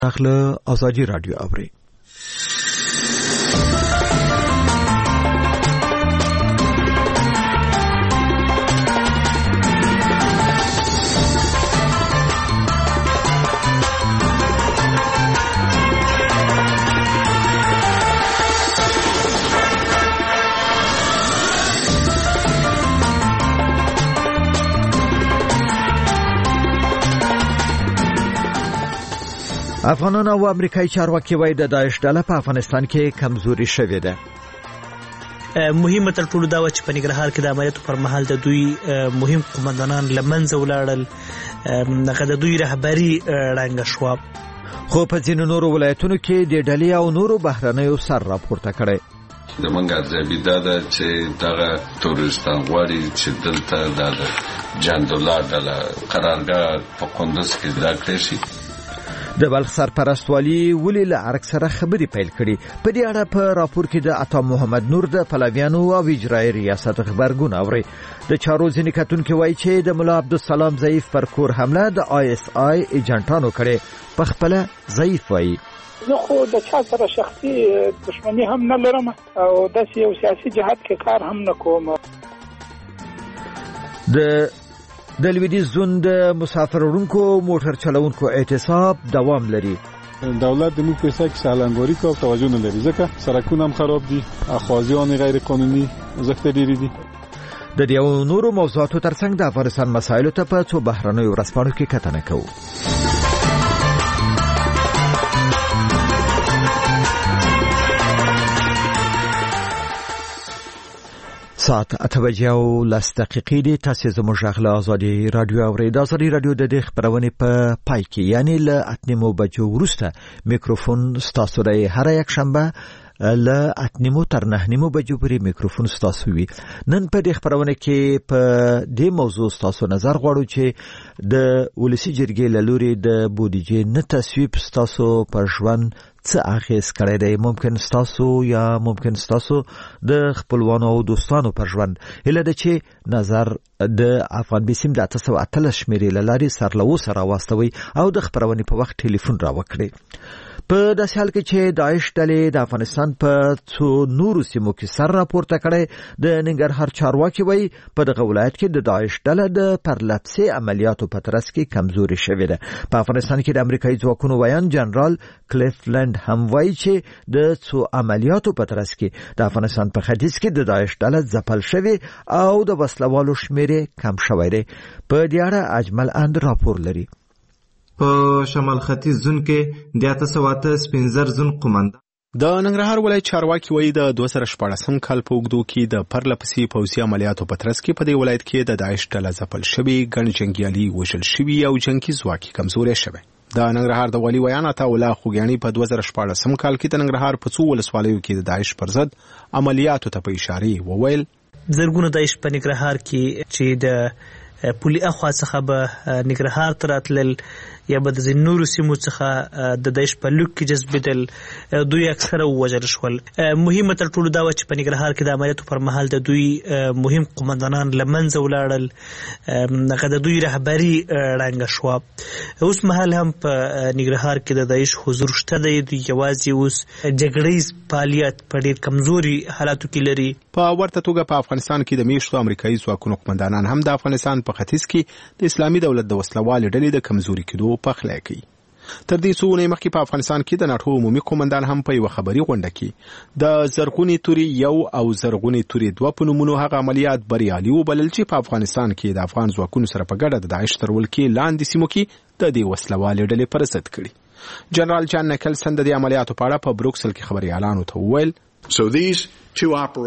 اخله ازادي رادیو اوري. افغانان او امریکایي چارواکي وایي د داعش ډله په افغانستان کې کمزوري شوې ده. مهمه تر ټولو دا و چې په ننګرهار کې د عملیاتو پر مهال د دوی مهم قومندانان له منځه ولاړل، هغه د دوی رهبري ړنګه شوه. خو په ځینو نورو ولایتونو کې د ډلې او نورو بهرنیو سر راپورته کړی. زمونږ ارزیابي دا ده چې دغه تورستان غواړي چې دلته د جندولا ډله قرارګاه په کندز کې دا کړی شي. د بلخ سرپرست والي ولې له ارګ سره خبرې پیل کړي. په دې اړه په راپور کې د عطا محمد نور د پلویانو او اجرایي ریاست خبرګون اوري. د چارو ځینې کتونکو وایي چې د مولا عبدالسلام ضعیف پر کور حمله د ISI ایجنټانو کړي. په خپل ضعیف وایي زه خو د چا سره شخصي دښمني هم نه لرم او داسې یو سیاسي جهاد کې کار هم نه کوم. د لویدیځ زون د مسافر وړونکو موټر چلوونکو اعتصاب دوام لري. دولت د موږ په حصہ کې سالنګوري کو توجه نه لري ځکه سړکونه هم خراب دي، اخوازیان غیر قانوني زخته ډیری دي. د دې نورو موضوعاتو ترڅنګ د افغانستان مسایلو ته په څو بهرنیو ورځپاڼو کې کتنه کوو. ساعت 8:10 دي. تاسو زموږ غږ له ازادي رادیو اورئ. د ازادي رادیو د دې خبرونه په پای کې یعنی له 8:00 بجو وروسته میکروفون ستاسو لري. هر یک شنبه له 8:00 تر 9:00 بجو پورې میکروفون ستاسو وي. نن په دې خبرونه کې په دې موضوع ستاسو نظر غواړو چې د ولسی جرګې له لوري د بودیجې نه تصویب ستاسو پر ژوند څه اغیز کړی دی. ممکن ستاسو یا ممکن ستاسو د خپلوانو او دوستانو پر ژوند هله ده چې نظر د افغان بیسیم د 813 شمیرې له لارې سرلو سره واستوي او د خبرونې په وخت ټلیفون را وکړي. په داسې حال کې چې داعش ډلې د افغانستان په څو نورو سیمو کې سر راپورته کړی. د ننګرهار چارواکي وایي په دغه ولایت کې د داعش ډله د پرلپسې عملیاتو په ترڅ کې کمزوري شوې ده. په افغانستان کې د امریکایي ځواکونو ویان جنرال کلیفلند هم وایي چې د څو عملیاتو په ترڅ کې د افغانستان په ختیځ کې د داعش ډله ځپل شوې او د وسلوالو شمېر کم شوی دی. په دې اړه اجمل اند راپور لري. په شمال ختیځ زون کې د 815 زون قومندان د ننګرهار ولایت چارواکي وایي د 2014 کال په اوږدو کې د پرلپسې پوځي عملیاتو په ترڅ کې په دې ولایت کې د داعش ډله ځپل شوې، ګڼ جنګیالي وژل شوي او جنګي ځواک کمزوري شوی. د ننګرهار د والي ویان عطا الله خوګیانی په 2014 کال کې د ننګرهار په څو ولسوالیو کې د داعش پر ضد عملیاتو ته په اشاره وویل زرګونه داعش په ننګرهار کې چې د پولی اخوا څخه به ننګرهار ته راتلل یا به د نورو سیمو څخه د داعش په لوک کې جذبېدل، دوی اکثره ووژل شول. مهمه تر ټولو دا و چې په ننګرهار کې د عملیاتو پر مهال د دوی مهم قومندانان له منځه ولاړل، هغه د دوی رهبري ړنګه شوه. اوس مهال هم په ننګرهار کې د داعش حضور شته دی. دوی یوازې اوس جګړیز فعالیت په ډېر کمزوري حالاتو کې لري. په ورته توګه په افغانستان کې د میشتو امریکایي ځواکونو قومندانان هم د افغانستان په ختیځ کې د اسلامي دولت د وسلوالې ډلې د کمزوري کېدو پخلی کوي. تر دې څو ونې مخکې په افغانستان کې د ناټو عمومي قومندان هم په یوه خبري غونډه کې د زرغونې توري 1 او زرغونې توري 2 په نومونو هغه عملیات بریالي وبلل چې په افغانستان کې د افغان ځواکونو سره په ګډه د داعش تر ولکې لاندې سیمو کې د دې وسلوالې ډلې پر ضد کړي. جنرال جان نکلسن د دې عملیاتو په اړه په بروکسل کې خبري اعلان وکړ. د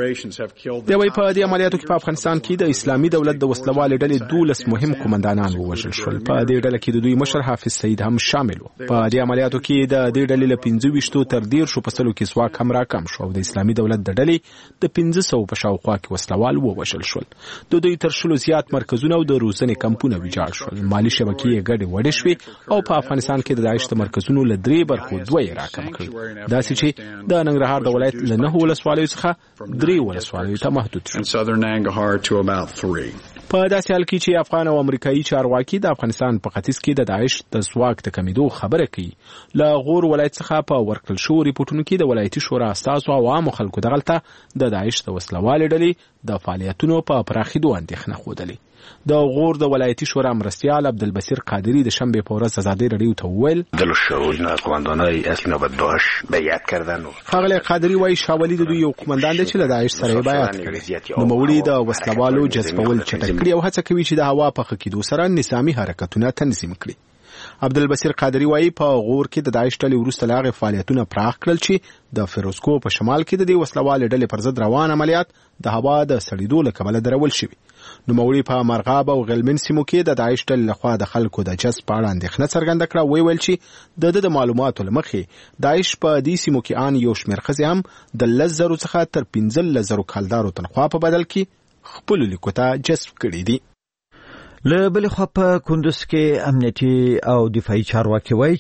وی په دې عملیاتو کې په افغانستان کې د اسلامي دولت د وسلوالې ډلې 12 مهم قومندانان ووژل شول. په دې ډله کې د دوی مشر حافظ سعید هم شامل و. په دې عملیاتو کې د دې ډلې له 25 تر 10 پسلو کې ځواک هم راکم شو او د اسلامي دولت د ډلې د 1500 په شاوخوا کې وسلوال ووژل شول. د دوی تر شلو زیات مرکزونه او د روزنې کمپونه ویجاړ شول. مالی شبکې ګډې وډې شوې او په افغانستان کې د داعش د مرکزونو له 3 برخو 2 راکم کړل. داسې چې د ننګرهار د ولایت له 9 ولسوالیو څخه 3 ولسوالیو ته محدود شو. په داسې حال کې چې افغان او امریکایي چارواکي د افغانستان په ختیځ کې د داعش د ځواک د کمیدو خبره کوي. له غور ولایت څخه په ورکړل شوو ریپورټونو کې د ولایتي شورا استازو او عامو خلکو دغلته د داعش د وسلوالې ډلې د فعالیتونو په پراخېدو اندېښنه ښودلې. د غور د ولایتي شورا مرستیال عبدالبصیر قادری د شنبه په ورځ ازادي رادیو ته وویل قماندانای اصلی نوبت داعش بیعت کردن. ښاغلی قادری وایي شاولي د دوی یو قماندان دی چې له داعش سره بیعت کړی. نوموړي د وسلوالو جذبول چټک کړي او هڅه کوي چې د هوا په ښه کېدو سره نظامي حرکتونه تنظیم کړي. عبدالبصیر قادری وایي په غور کې د داعش ډلې وروسته له هغې فعالیتونه پراخ کړل چې د فیروزکو په شمال کې د دې وسلوالې ډلې پر ضد روان عملیات د هوا د سړېدو له کبله درول شوي. نوموړي په مرغاب او غلمن سیمو کې د داعش ډلې لخوا د خلکو د جذب په اړه اندېښنه څرګنده کړه. ویل چې د معلوماتو له مخې داعش په دې سیمو کې ان یو شمېر ښځې هم د 10,000 څخه تر 15,000 کلدارو تنخوا په بدل کې خپلو لیکو ته جذب کړي دي. له بلې خوا په کندوز کې امنیتي او دفاعي چارواکي وایي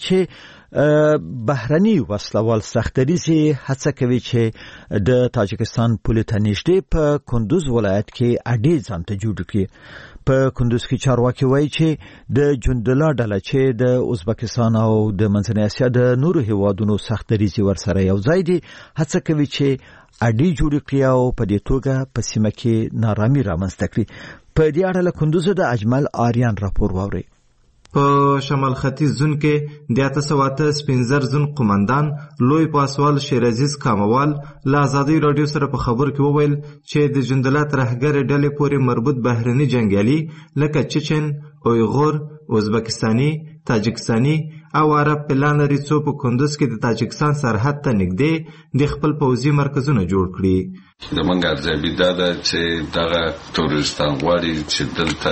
چې بهرني وسلوال سختدریزي هڅه کوي چې د تاجکستان پولې ته نږدې په کندوز ولایت کې اډې ځان ته جوړ کړي. په کندوز کې چارواکي وایي چې د جندلا ډله چې د ازبکستان او د منځنۍ اسیا د نورو هیوادونو سختدریزي ورسره یو ځای دي هڅه کوي چې اډې جوړ کړي او په دې توګه په سیمه کې نارامي رامنځته کړي. په دې اړه له کندوز د اجمل آریان راپور واوري. په شمال ختیځ زون کې د 815 زون قماندان لوی پاسوال شیر عزیز کاموال له ازادي رادیو سره په خبر کې وویل چې د جندلات رهګر ډلې پورې مربوط بهرني جنگیالي لکه چچن، اویغور، ازبکستاني، تاجکستاني او عرب پلان لري څو په کندوز کې د تاجکستان سرحد ته نږدې د خپل پوځي مرکزونه جوړ کړي. زمونږ ارزیابي دا ده چې دغه تورستان غواړي چې دلته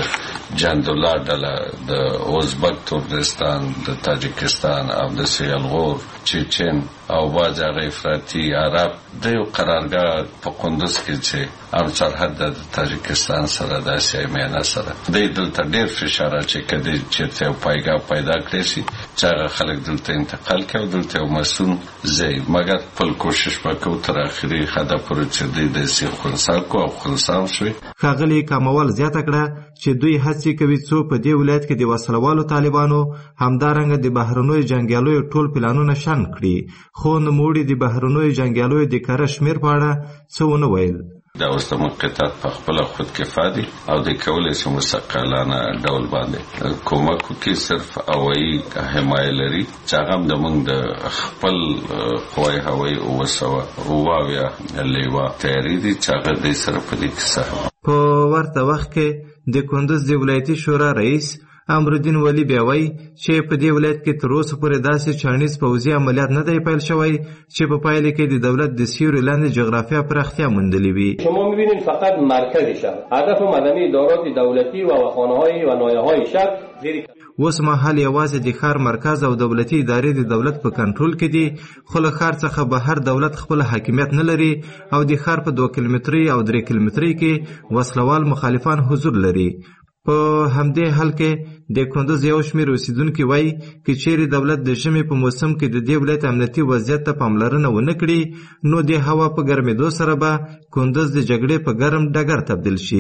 د جندولا ډله د ازبک تورستان، د تاجکستان او د سیالغور، چچن او باز هغه افراطي عرب د یو قرارګاه په کندوز کې چې ام سرحد د تاجکستان سره د اسیا میانه سره د دلته ډېر فشار چې کدی چې یو پایګه پیدا کړي شي چې هغه خلک دلته انتقال کوي دلته یو مسون ځای مګر خپل کوشش وکړو تر اخري حد پورې چې د سي خنساکو او خنسام شوي. ښاغلي کاموال زیاته کړه چې دوی هڅې کوي څو په دې ولایت کې د وسلوالو طالبانو همدارنګه د بهرنیو جنګیالیو ټول پلانونه شنډ کړي، خو نوموړي د بهرنیو جنګیالیو د کره شمېر په اړه څه ونه ویل. دا اوس د موقتات په خپل خود کفا دي او د کولای شي مستقلانه ډول باندې کومک کوي صرف هوایي حمایه لري چې هغه د موږ د خپل قوای هوایي او وسوه لیوا تیاری دي چې هغه د سره په دې کې په ورته وخت کې د کندوز د ولایتي شورا رئیس امرالدین ولی بیا وایي چې په دې ولایت کې تر اوسه پورې داسې چاڼیز پوځي عملیات نه دی پیل شوی چې په پایله کې د دولت د سیوري لاندې جغرافیا پراختیا موندلې وي. شما می‌بینید فقط مرکز شهر هدف مدنی ادارات دولتی و خانه‌های و نایه‌های شهر زیر اوس مهال یوازې د ښار مرکز او دولتي ادارې د دولت په کنټرول کې دي، خو له ښار څخه بهر دولت خپل حاکمیت نه لري او د ښار په 2 کیلومتري او 3 کیلومتري کې وسلوال مخالفان حضور لري. په همدې حال کې د کندوز یو شمېر اوسیدونکي وایي که چیرې دولت د ژمي په موسم کې د دې ولایت امنیتي وضعیت ته پاملرنه ونه کړي نو د هوا په ګرمېدو سره به کندوز د جګړې په ګرم ډګر تبدیل شي.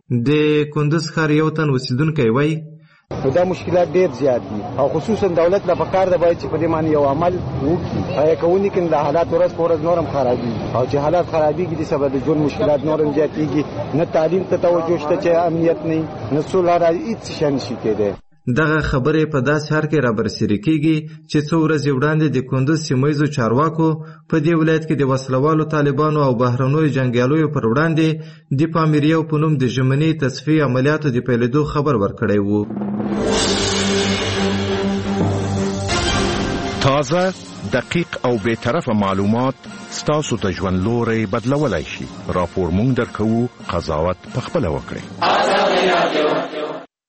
د کندوز ښار یو تن اوسیدونکی وایي دا مشکلات ډیر زیات دي او خصوصا دولت د پکار د باید چې په دې باندې یو عمل وکړي هغه کوونی کې د حالات ورځ په ورځ نورم خرابي او چې حالات خرابيږي د سبب د ژوند مشکلات نورم زیاتېږي، نه تعلیم ته توجه شته چې امنیت نه، نه سوله راځي، هیڅ شي نشي کېدی. دغه خبرې په داسې حال کې رابرسېره کېږي چې څو ورځې وړاندې د کندوز سیمه چارواکو په دې ولایت کې د وسلوالو طالبانو او بهرنیو جنګیالیو پر وړاندې د پامیریو په نوم د ژمني تصفیې عملیاتو د پیلېدو خبر ورکړی و. تازه، دقیق او بی‌طرفه معلومات ستاسو د ژوند لوري بدلولای شي. راپور مونږ درکوو، قضاوت پخپله وکړئ.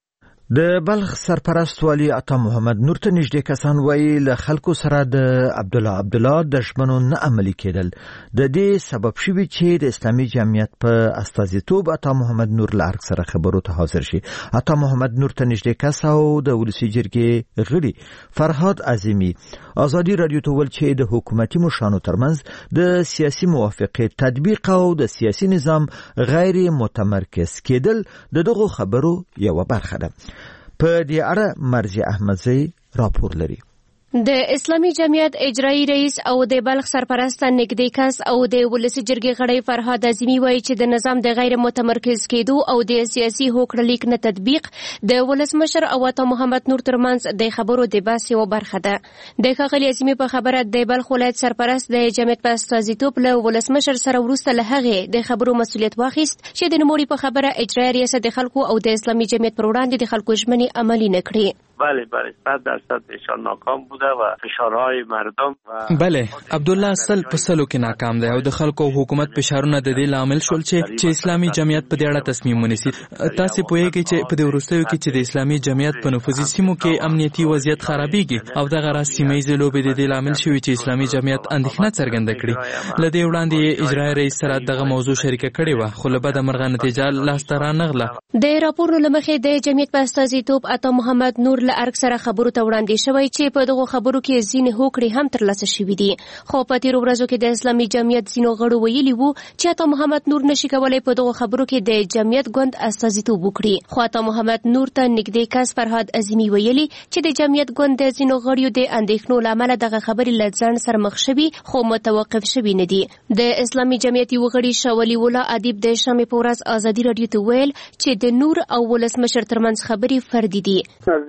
د بلخ سرپرست والی عطا محمد نور ته نږدې کسان وایي له خلکو سره د عبدالله د ژمنو نه عملي کېدل د دې سبب شوي چې د اسلامي جمعیت په استازیتوب عطا محمد نور له ارګ سره خبرو ته حاضر شي. عطا محمد نور ته نږدې کس او د ولسي جرګې غړي فرهاد عظیمی ازادي رادیو ته ویل چې د حکومتي مشرانو ترمنځ د سیاسي موافقې تطبیق او د سیاسي نظام غیر متمرکز کېدل د دغو خبرو یوه برخه ده. په دې اړه مرزي احمدزی راپور لري. د اسلامي جمعیت اجرایی رئیس او د بلخ سرپرست نږدې کس او د ولسي جرګې غړی فرهاد عظیمی وایي چې د نظام د غیر متمرکز کېدو او د سیاسي هوکړلیک نه تطبیق د ولسمشر او عطا محمد نور ترمنځ د خبرو د بحث یوه برخه ده. د ښاغلي عظیمی په خبره د بلخ ولایت سرپرست د جمعیت په استازیتوب له ولسمشر سره وروسته له هغې د خبرو مسؤلیت واخیست چې د نوموړي په خبره اجرایی ریاست د خلکو او د اسلامي جمعیت پر وړاندې د خلکو ژمنې عملي نه کړې. بله 100% ایشان ناکام بوده و فشارهای مردم و بله عبدالله اصل په سلو کې ناکام دی او د خلکو او حکومت فشارونه د دې لامل شول چې اسلامي جمعیت په دې اړه تصمیم ونیسي. تاسو پوهیږئ چې په دې وروستیو کې چې د اسلامي جمعیت په نفوذي سیمو کې امنیتي وضعیت خرابېږي او دغه راز سیمه‌ییزې لوبې د دې لامل شوي چې اسلامي جمعیت اندېښنه څرګنده کړي. له دې وړاندې اجرایي رئیس سره دغه موضوع شریکه کړې وه خو له بده مرغه نتیجه لاسته رانغله. د راپورونو له مخې د جمعیت په استازیتوب عطا محمد نور له ارګ سره خبرو ته وړاندې شوی چې په دغو خبرو کې ځینې هوکړې هم ترلاسه شوي دي. خو په تېرو ورځو کې د اسلامي جمعیت ځینو غړو ویلي وو چې عطا محمد نور نشي کولی په دغو خبرو کې د جمعیت ګوند استازیتوب وکړي. خو عطا محمد نور ته نږدې کس فرهاد عظیمی ویلي چې د جمعیت ګوند د ځینو غړیو د اندېښنو له امله دغه خبرې له ځنډ سره مخ شوي خو متوقف شوي نه دي. د اسلامي جمعیت یو غړي شاه ولی الله ادیب د شنبې په ورځ ازادي رادیو ته ویل چې د نور او ولسمشر ترمنځ خبرې فردي دي.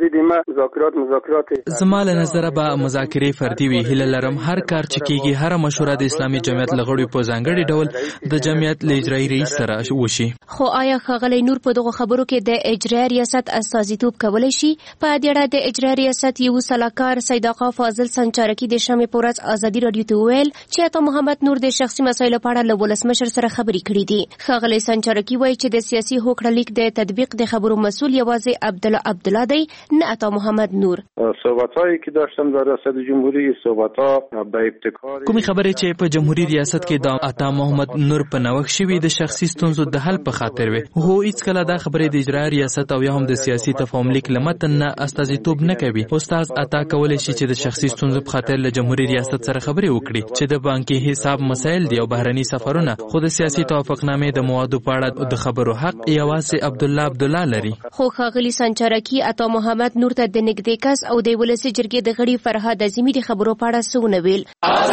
زما له نظره به مذاکرې فردي وي. هیله لرم هر کار چې کېږي هره مشوره د اسلامي جمعیت له غړو په ځانګړي ډول د جمعیت له اجرایي رئیس سره وشي. خو آیا ښاغلی نور په دغو خبرو کې د اجرایي ریاست استازیتوب کولی شي؟ په دې اړه د اجرایي ریاست یو سلاکار سید آقا فاضل سنچارکي د شنبې په ورځ ازادي رادیو ته وویل چې عطا محمد نور د شخصي مسایلو په اړه له ولسمشر سره خبرې کړې دي. ښاغلی سنچارکي وایي چې د سیاسي هوکړلیک د تطبیق د خبرو مسؤل یوازې عبدالله دی نه عطا محمد نور. صحبتایی که داشتم در ریاست جمهوری صحبت‌ها به ابتکار کومې خبرې چې په جمهوریت ریاست کې د عطا محمد نور په نوښت شوي د شخصي ستونزو د حل په خاطر وي. هو هیڅ کله دا خبرې د اجرایي ریاست او یا هم د سیاسي تفاهم لیک له متن نه استازیتوب نه کوي. استاد عطا کولی شي چې د شخصي ستونزو په خاطر له جمهوریت ریاست سره خبرې وکړي چې د بانکي حساب مسایل دي او بهرني سفرونه. خو د سیاسي توافقنامې د موادو په اړه د خبرو حق یوازې عبدالله لري. خو ښاغلي سنچارکي عطا محمد نور ته د نږدې کس او د ولسي جرګې د غړي فرهاد عظیمی د خبرو په اړه څه ونه ویل.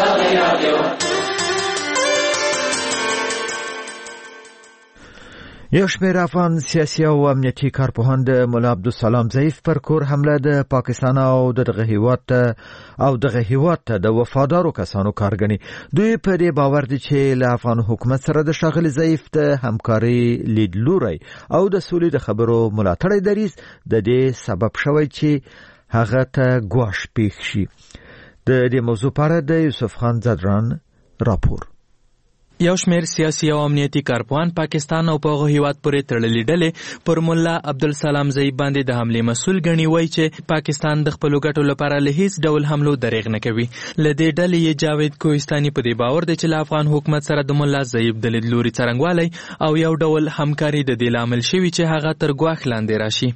یو شمېر افغان سیاسي او امنیتي کارپوهان د ملا عبدالسلام ضعیف پر کور حمله د پاکستان او دغه هیواد ته د وفادارو کسانو کار ګڼي. دوی په دې باور دي چې له افغان حکومت سره د ښاغلي ضعیف د همکاري لیدلوری او د سولې د خبرو ملاتړی دریځ د دې سبب شوی چې هغه ته ګواښ پېښ شي. د دې موضوع په اړه د یوسف خان زدران راپور. یو شمېر سیاسي او امنیتي کارپوهان پاکستان او په هغه هیواد پورې تړلې ډلې پر مولا عبدالسلام ضعیف باندې د حملې مسؤل ګڼي. وایي چې پاکستان د خپلو ګټو لپاره له هیڅ ډول حملو دریغ نه کوي. له دې ډلې یې جاوید کوهستاني په دې باور دی چې له افغان حکومت سره د مولا ضعیف د لیدلوري څرنګوالی او یو ډول همکاري د دې لامل شوي چې هغه تر ګواښ لاندې راشي.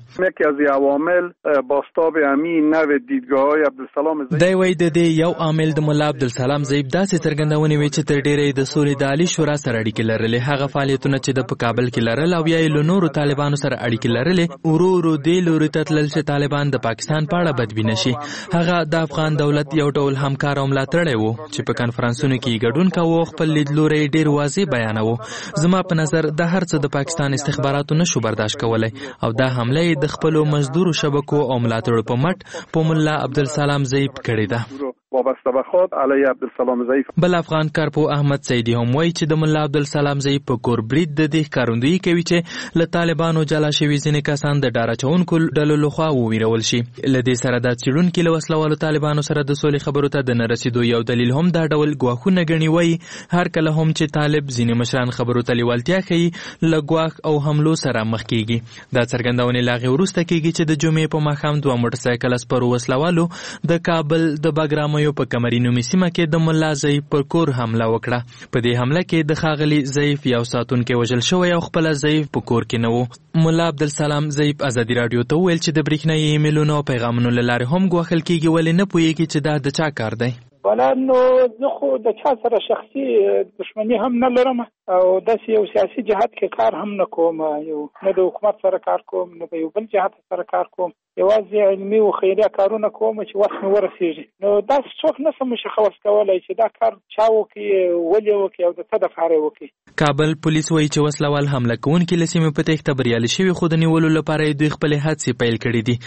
دی وایي د دې یو عامل د مولا عبدالسلام ضعیف داسې څرګندونې وي چې تر ډېره د سولې عالي شورا سره اړیکې لرلې. هغه فعالیتونه چې د په کابل کې لرل او یا یې له نورو طالبانو سره اړیکې لرلې ورو ورو دې لوري ته تلل چې طالبان د پاکستان په اړه بدبینه شي. هغه د افغان دولت یو ډول همکار او ملاتړی و چې په کنفرانسونو کې ګډون کوو، خپل لیدلوری ډېر واضح بیانوه. زما په نظر د هر څه د پاکستان استخباراتو نشو برداشت کولی او دا حمله د خپلو مزدورو شبکو او ملاتړو په مټ په مولا عبدالسلام ضعیف کړې ده. وابسته به خود علی عبدالسلام ضعیف. بل افغان کارپو احمد سیدی هم وایي چې د ملا عبدالسلام ضعیف په کور برید د دې ښکارندویي کوي چې له طالبانو جلا شوي ځینې کسان د ډار اچونکو ډلو لخوا وویرول شي. له دې سره دا څېړونکي له وسلوالو طالبانو سره د سولې خبرو ته د نه رسېدو یو دلیل هم دا ډول ګواښونه ګڼي. وایي هر کله هم چې طالب ځینې مشران خبرو ته لیوالتیا ښیي له ګواښ او حملو سره مخ کېږي. دا څرګندونې له هغې وروسته کېږي چې د جمعې په ماښام 2 موټرسایکل سپرو وسلوالو د کابل د بګرامیو په قمري نومي سیمه کې د ملا ضعیف پر کور حمله وکړه. په دې حمله کې د ښاغلي ضعیف یو ساتونکی وژل شوی او خپله ضعیف په کور کې نه و. ملا عبدالسلام ضعیف ازادي راډیو ته وویل چې د برېښنایي ایمیلونو او پیغامونو له لارې هم ګواښل کېږي. ولې نه پوهېږي چې دا د چا کار دی؟ ولا نو زه خو د چا سره شخصي دښمني هم نه لرم او داسې یو سیاسي جهاد کې کار هم نه کوم. یو نه د حکومت سره کار کوم نه د یو بل جهاد سره کار کوم. یوازې علمي او خیریه کارونه کوم چې وخت مې ورسېږي. نو داسې څوک نه سم مشخص کولی چې دا کار چا وکړي ولې وکړي او د څه دپاره وکړي. کابل پولیس وایي چې وسلوال حمله کوونکي له سیمې په تېښته بریالي شوي خو د نیولو لپاره یې دوی خپلې هڅې پیل کړي دي.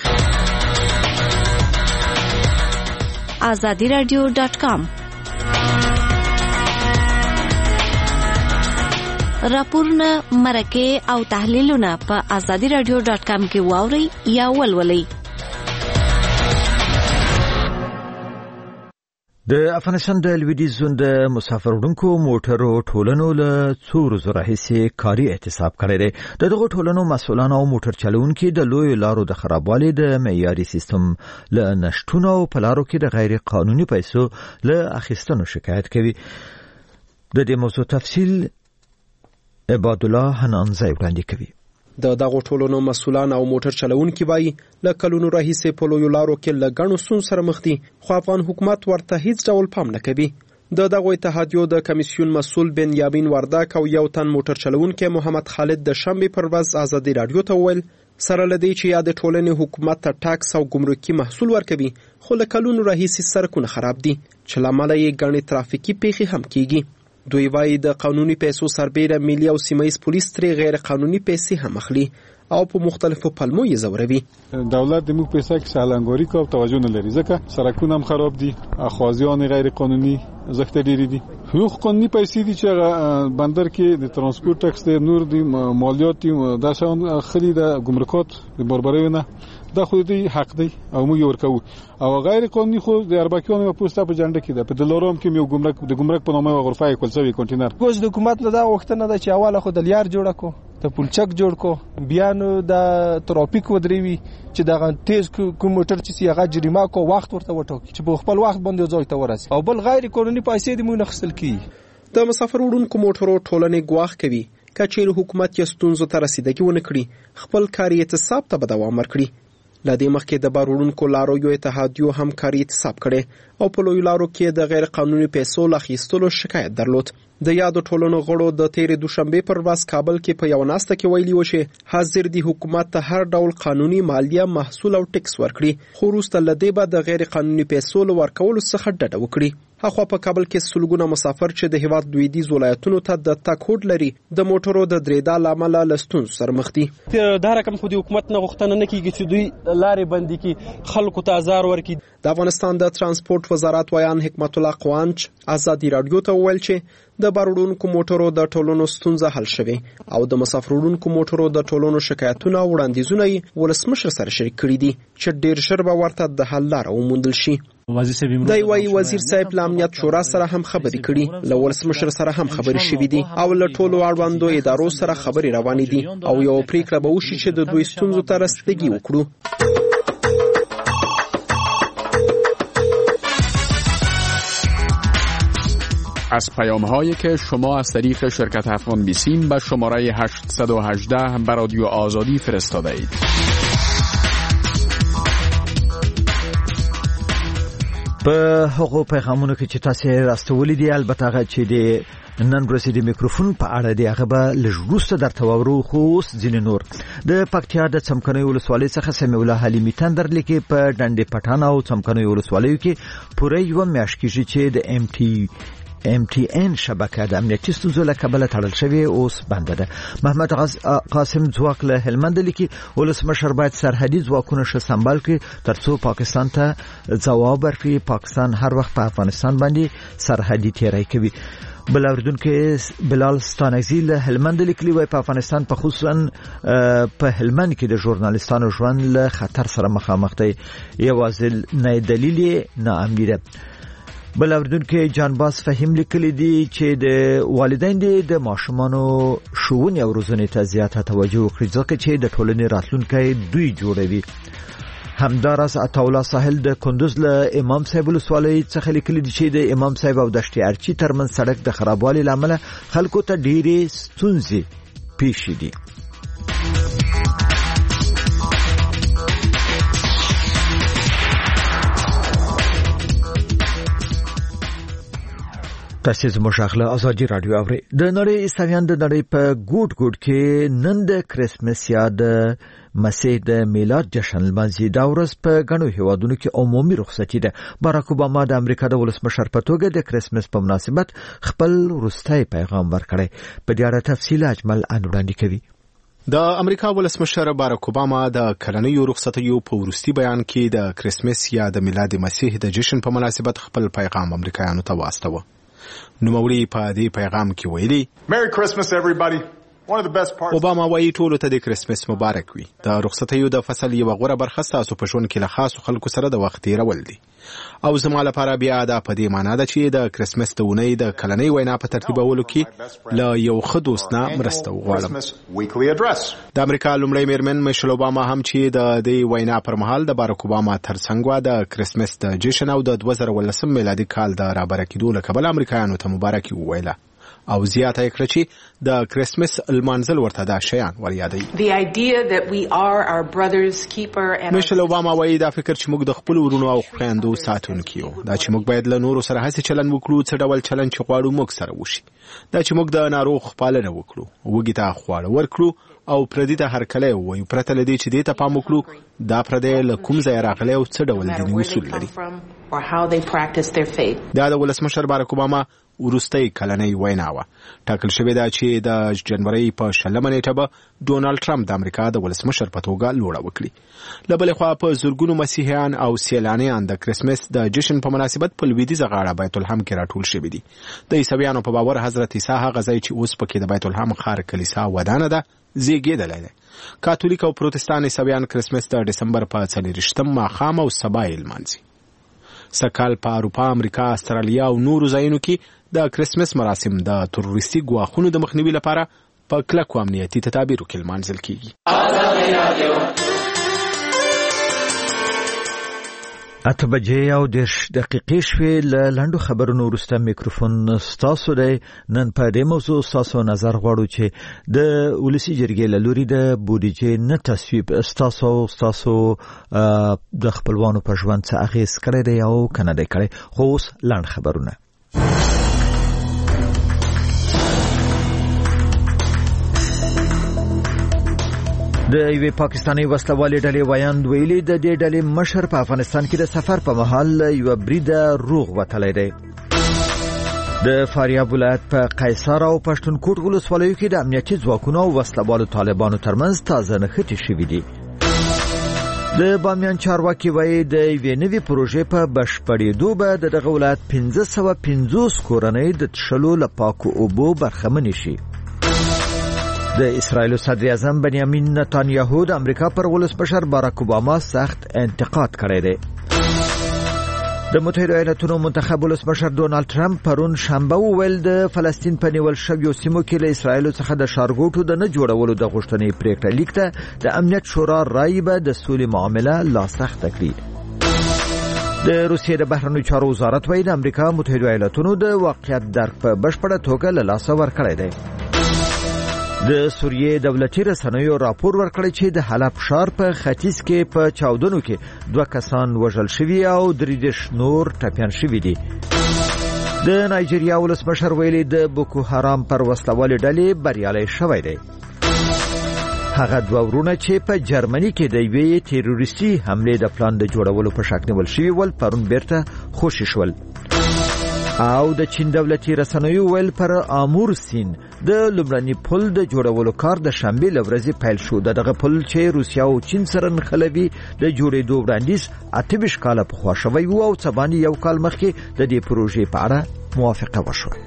azadiradio.com راپورونه، مرکې او تحلیلونه په azadiradio.com کې واورئ یا ولولئ. د افغانستان د لویدیځ زون د مسافر وړونکو موټرو ټولنو له څو ورځو راهیسې کاري احتساب کړی دی. د دغو ټولنو مسؤلان او موټر چلوونکي د لویو لارو د خرابوالي د معیاري سیستم له نشتون او په لارو کې د غیر قانوني پیسو له اخیستنو شکایت کوي. د دې موضوع تفصیل عباد الله حنانزی وړاندې کوي. د دغو ټولنو مسؤلان او موټر چلوونکي وایي له کلونو راهیسې په لویو لارو کې له ګڼو ستونزو سره مخ دي خو افغان حکومت ورته هیڅ ډول پام نه کوي. د دغو اتحادیو د کمیسیون مسؤل بنیامین وردک او یو تن موټر چلوونکی محمد خالد د شنبې پر ورځ ازادي راډیو ته وویل سره له دې چې یا د ټولنې حکومت ته ټاکس او ګمرکي محصول ورکوي خو له کلونو راهیسې سړکونه خراب دي چې له امله یې ګڼې ترافیکي پیښې هم کیږي. دوی وایي د قانوني پیسو سربیره ملي او سیمایي پولیس ترې غیر قانوني پیسې هم اخلي او په مختلفو پلمو یې زوروي. دولت د موږ پیسې کې سالنګوري کوي توجه نه لري ځکه سړکونه هم خراب دي، اخوازیان غیر قانوني زخته ډیری دي. یو قانوني پیسې دي چې بندر کې د ترانسپورت ټکس د نور دي مالیات دي دا شان خري د ګمرکات د بربرونه دا خو دې حق دی او موږ ورکو او غیر قانوني خو د اربکیانو په پوسټه په جنډه کې ده په دلارام کې یو ګمرک په نامه غرفه کولسوي کنټینر کوز د حکومت نه دا وختونه ده چې اوله خو د لیار جوړ کو د پولچک جوړ کو بیا نو د ترافیک ودروي چې دغه تیز کوم موټر چې هغه جریمه کو وخت ورته وټاکي چې په خپل وخت باندې ځای ته ورسي او بل غیر قانوني پیسې د مونږ نخصل کی. د مسافر وړونکو موټرو ټولنې ګواښ کوي کچېر حکومت یې ستونزو ته رسیدګي ونه کړي خپل کاري اعتصاب ته به دوام ورکړي. لدې مخکې د بار وړونکو لارو یو اتحادیو هم کاري اعتصاب کړي او په لویو لارو کې د غیر قانوني پیسو له اخیستلو شکایت درلود. د یادو ټولنو غړو د تیرې دوشنبې پر ورځ کابل کې په یو ناسته کې ویلي و چې حاضر دي حکومت ته هر ډول قانوني مالیه محصول او ټکس ورکړي خو وروسته له دې به د غیر قانوني پیسو له ورکولو څخه ډډه وکړي. هغه په کابل کې سلګونه مسافر چې د هیواد لویدیځ ولایتونو ته د تګ هوډ لري د موټرو د درېدا له امله له ستونزو سره مخ دي. دا رقم خو د حکومت نه غوښتنه نه کیږي چې دوی لارې بندي کړي خلکو ته ازار ورکړي. د افغانستان د ترانسپورت وزارت ویان حکمت الله قوانچ ازادي راډیو ته وویل چې د بار وړونکو موټرو د ټولنو ستونزه حل شوه او د مسافر وړونکو موټرو د ټولنو شکایتونه او وړاندیزونه یې ولسمشر سره شریک کړي دي چې ډیر ژر به ورته د حل لاره وموندل شي. دی وايي وزیر صاحب له امنیت شورا سره هم خبرې کړي له ولسمشر سره هم خبرې شوې دي او له ټولو اړوندو ادارو سره خبرې روانې دي او یو پریکړه به وشي چې د دوی ستونزو ته رسیدګي وکړو. از پیام‌هایی که شما از طریق شرکت افغان بیسیم به شماره 818 به رادیو آزادی فرستاده اید. په هغو پیغامونو کې چې تاسو راستولې دي البته هغه چې د نن ورځې د میکروفون په اړه دی هغه به لږ وروسته درته واورو خو اوس ځینې نور. د پکتیا د څمکنیو ولسوالۍ څخه سمیع الله حلیمي تندر لیکي په ډنډې پټان او څمکنیو ولسوالیو کې پوره یوه میاشت کېږي چې د ام ټي MTN شبکه د امنیتي ستونزو له کبله تړل شوې اوس بند ده. محمد قاسم ځواک له هلمند لیکي ولسمشر باید سرحدي ځواکونه ښه سمبال کړي ترڅو پاکستان ته ځواب ورکړي. پاکستان هر وخت په افغانستان باندې سرحدي تیری کوي. بل اوریدونکو بلال ستانگزی له هلمند لیکلي وای په افغانستان په خصوصا په هلمند کې د ژورنالیستانو ژوند له خطر سره مخامخ دی. یوازې نه دلیل نه امنیت ده. بل اوریدونکو جانباز فهیم لیکلي دي چې د والدین د ماشومانو ښوونې او روزنې ته زیاته توجه وکړي ځکه چې د ټولنې راتلونکی دوی جوړوي. همداراز عطاالله ساحل د کندوز له امام صاحب ولسوالۍ څخه لیکلي دي چې د امام صاحب او دشت ارچي ترمن سړک د خرابوالي لامل خلکو ته ډېرې ستونزې پیښ دي. تاسو زموږ غږ ازادي رادیو اورئ. د نړۍ عیسویان د نړۍ په ګوټ ګوټ کې نن د کرسمس یا د مسیح د میلاد جشن لمانځي. دا ورځ په غنو هیوادونو کې عمومي رخصتي ده. باراک اوباما د امریکا د ولسمشر په توګه د کرسمس په مناسبت خپل وروستي پیغام ورکړی. په دې اړه تفصیل اجمل انوراندي کوي. د امریکا ولسمشر باراک اوباما د کلنیو رخصتیو په وروستي بیان کې د کرسمس یا د میلاد مسیح د جشن په مناسبت خپل پیغام امریکایانو ته واستوه. نوموړي په دې پیغام کې ویلي Merry Christmas everybody. اوباما وایي ټولو ته د کرسمس مبارک وي. د رخصتیو د فصل یو غوره برخه ستاسو په ژوند کې له خاصو خلکو سره د وخت تیرول دي. او زما لپاره بیا دا په دې معنی ده چې د کرسمس د اونۍ د کلنۍ وینا په ترتیبولو کې له یو ښه دوست نه مرسته وغواړم. د امریکا لومړی میرمن میشل اوباما هم چې د دې وینا پر مهال د باراک اوباما ترڅنګ و د کرسمس د جشن او د 2019 میلادي کال د رابره کېدو له کبله امریکایانو ته مبارکي وویله او زیاته کړه چې د کرسمس المنزل ورته دا شیان ور یادوي. میشل اوباما وایي دا فکر چې موږ د خپل ورونو او خویندو ساتونکي یو. دا چې موږ باید له نورو سره هڅه چلن وکړو څه ډول چلن چې غواړو موږ سره وشي. دا چې موږ د ناروغ پالنه وکړو وږي ته خواړه ورکړو او پردي ته هرکلی ووایو پرته له دې چې دې ته پام وکړو دا پردی له کوم ځایه راغلی او څه ډول دیني اصول لري. دا د ولسمشر باراک اوباما وروستۍ کلنۍ وینا وه. ټاکل شوې ده چې د جنورۍ په 20 نیټه به ډونالډ ټرمپ د امریکا د ولسمشر په توګه لوړه وکړي. له بلې خوا په زرګونو مسیحیان او سیلانیان د کرسمس د جشن په مناسبت په لویدیځه غاړه بیت الحم کې راټول شوي دي. د عیسویانو په باور حضرت عیسی هغه ځای چې اوس پکې د بیت الحم ښار کلیسا ودانه ده زیږېدلی دی. کاتولیک او پروتستان عیسویان کرسمس د ډسمبر په 24 ماښام او سبا یې لمانځي. سکهال په اروپا، امریکا، استرالیا او نورو ځایونو کې د کرسمس مراسم د تروریستي ګواښونو د مخنیوي لپاره په کلکو امنیتي تدابیرو کې لمانځل کیږي. 8:10 شوې. له لنډو خبرونو وروسته میکروفون ستاسو دی. نن په دې موضوع ستاسو نظر غواړو چې د ولسي جرګې له لوري د بودیجې نه تصویب ستاسو د خپلوانو په ژوند څه اغېز کړی دی او که نه دی کړی. خو اوس لنډ خبرونه. د یوې پاکستاني وسلوالې ډلې ویاند ویلي د دې ډلې مشر په افغانستان کې د سفر په مهال یو بریده روغ وتلی دی. د فاریاب ولایت په قیصار او پښتونخوا ولسوالیو کې د امنیتي ځواکونو او وسلوالو طالبانو ترمنځ تازه نښتې شوې دي. د بامیان چارواکي وایي د یوې نوې پروژې په بشپړېدو به د دغه ولایت 550 کورنۍ د څښلو له پاکو اوبو برخمنې شي. د اسرائیل صدر اعظم بنیامین نتانیاهو د امریکا پر ولسمشر باراک اوباما سخت انتقاد کړی دی. د متحده ایالاتونو منتخب ولسمشر ډونالډ ټرمپ پرون شنبه وویل د فلسطین په نیول شویو سیمو کې له اسرائیل څخه د ښارګوټو د نه جوړولو د غوښتنې پریکړه لیک ته د امنیت شورا رایې به د سولې معامله لا سخته کړي. د روسیې د بهرنیو چارو وزارت وایي د امریکا متحده ایالاتونو د واقعیت درک په بشپړه توګه له لاسه ورکړی دی. د سوریې دولتي رسنیو راپور ورکړی چې د حلب ښار په ختیځ کې په چاودنو کې 2 کسان وژل شوي او 3 نور ټپیان شوي دي. د نایجیریا ولسمشر ویلي د بوکو حرام پر وسلوالې ډلې بریالی شوی دی. هغه 2 ورونه چې په جرمني کې د یوې تروریستي حملې د پلان د جوړولو په شک نیول شوي ول پرون بیرته خوشي شول. او د چین دولتي رسنیو ویل پر امور سین د لومړني پل د جوړولو کار د شنبه لورځي پیل شو. دغه پل چې روسیا او چین سره نښلوي د جوړېدو وړاندیز 28 کال پخوا شوی و او څباني یو کال مخکې د دې پروژې په اړه موافقه وشوه.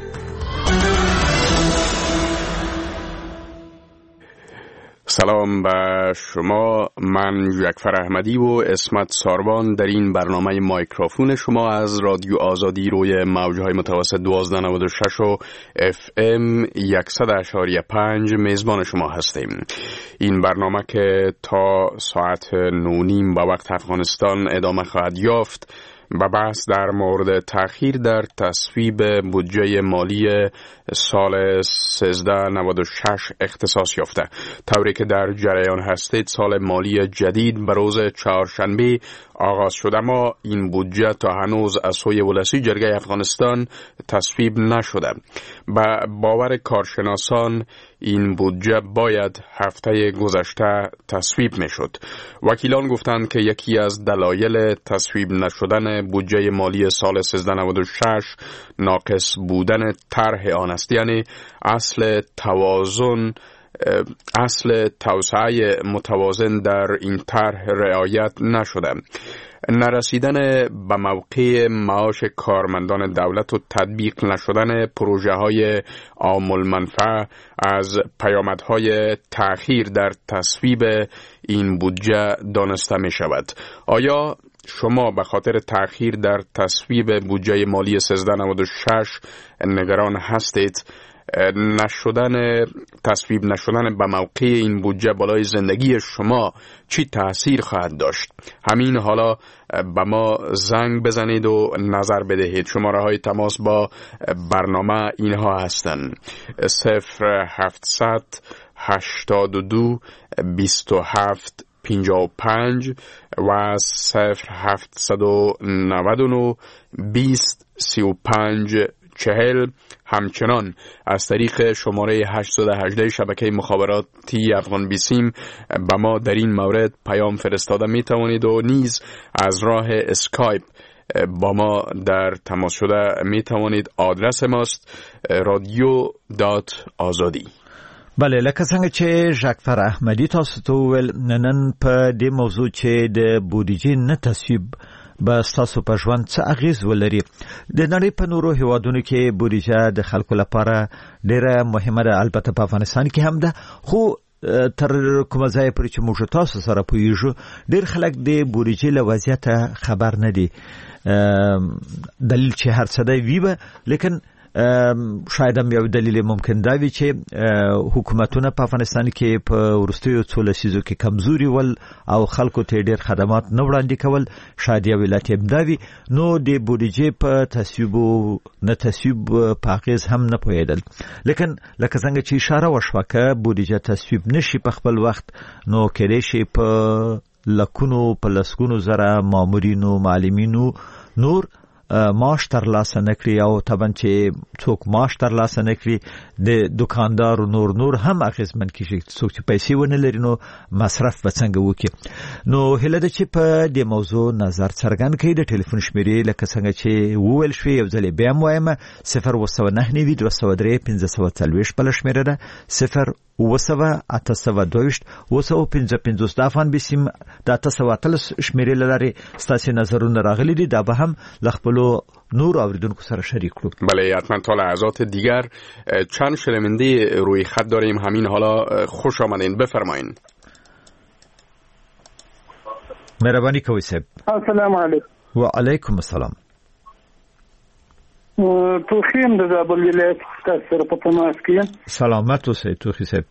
سلام به شما، من جعفر احمدی و اسمت ساربان در این برنامه مایکروفون شما از رادیو آزادی روی موجهای متوسط 1296 و FM 100.5 میزبان شما هستیم. این برنامه که تا ساعت 9:30 به وقت افغانستان ادامه خواهد یافت و بحث در مورد تأخیر در تصویب بودجه مالی سال 1396 اختصاص یافته. طوری که در جریان هستید سال مالی جدید به روز چهارشنبه آغاز شده، اما این بودجه تا هنوز از سوی ولسی جرگه افغانستان تصویب نشده. با باور کارشناسان این بودجه باید هفته گذشته تصویب میشد. وکیلان گفتند که یکی از دلایل تصویب نشدن بودجه مالی سال 1396 ناقص بودن طرح آن است، یعنی اصل توسعه متوازن در این طرح رعایت نشده. نرسیدن به موقع معاش کارمندان دولت و تطبیق نشدن پروژه های عام المنفعه از پیامدهای تأخیر در تصویب این بودجه دانسته می شود. آیا شما به خاطر تأخیر در تصویب بودجه مالی 1396 نگران هستید؟ تصویب نشدن به موقع این بودجه بالای زندگی شما چی تأثیر خواهد داشت؟ همین حالا به ما زنگ بزنید و نظر بدهید. شماره های تماس با برنامه اینها هستند: 0700 82 27 55 و 0799 20 35 40. همچنان از طریق شماره 818 شبکه مخابراتی افغان بیسیم به ما در این مورد پیام فرستاده می توانید و نیز از راه اسکایپ با ما در تماس شده می توانید. آدرس ماست radio.azadi. بله، لکه څنګه چې ژاکفر احمدی تاسو ته وویل، نن په دې موضوع چې د بودیجې نه تصویب به ستاسو په ژوند څه اغیز ولري. د نړۍ په نورو هیوادونو کې بودیجه د خلکو لپاره ډیره مهمه ده، البته په افغانستان کې هم ده، خو تر کومه ځای پورې چې موږ تاسو سره پوهیږو ډیر خلک د بودیجې له وضعیته خبر نه دي. دلیل چې هر څه دی وي به، لیکن شاید هم یو دلیل ممکن دا وي چې حکومتونه په افغانستان کې په وروستیو څو لسیزو کې کمزوري ول او خلکو ته ډیر خدمات نه وړاندې کول. شاید یو علت هم دا وي. نو د بودیجې په تصویب او نه تصویب په اغیز هم نه پوهېدل. لیکن لکه څنګه چې اشاره وشوه که بودیجه تصویب نشي په خپل وخت، نو کېدای شي په لکونو په لسګونو زره مامورینو معلمینو نور معاش ترلاسه نکړي، او طبعا چې څوک معاش ترلاسه نکړي د دکاندار نور هم اغیزمن کیږي. څوک چې پیسې ونه لري نو مصرف به څنګه وکړي. نو هیله ده چې په دې موضوع نظر څرګند کړي. د ټلیفون شمیرې لکه څنګه چې وویل شوې یو ځل بیا هم وایم، 079 203 1540 بل شمیره ده، 0 822 د افغان بیسیم د 813 شمیرې لري. ستاسو نظرونه راغلي دي، دا به هم لخپلو نور اوریدونکو سره شریک کړو. بله، حتما تا لحظات دیگر. چند شنونده روی خط داریم، همین حالا خوش آمدین، بفرمایین. مهربانی کوي صاحب. السلام علیکم. و علیکم السلام. توخیم د زابل ولایت تاسو په تماس کې. سلامت اوسئ توخی صاحب.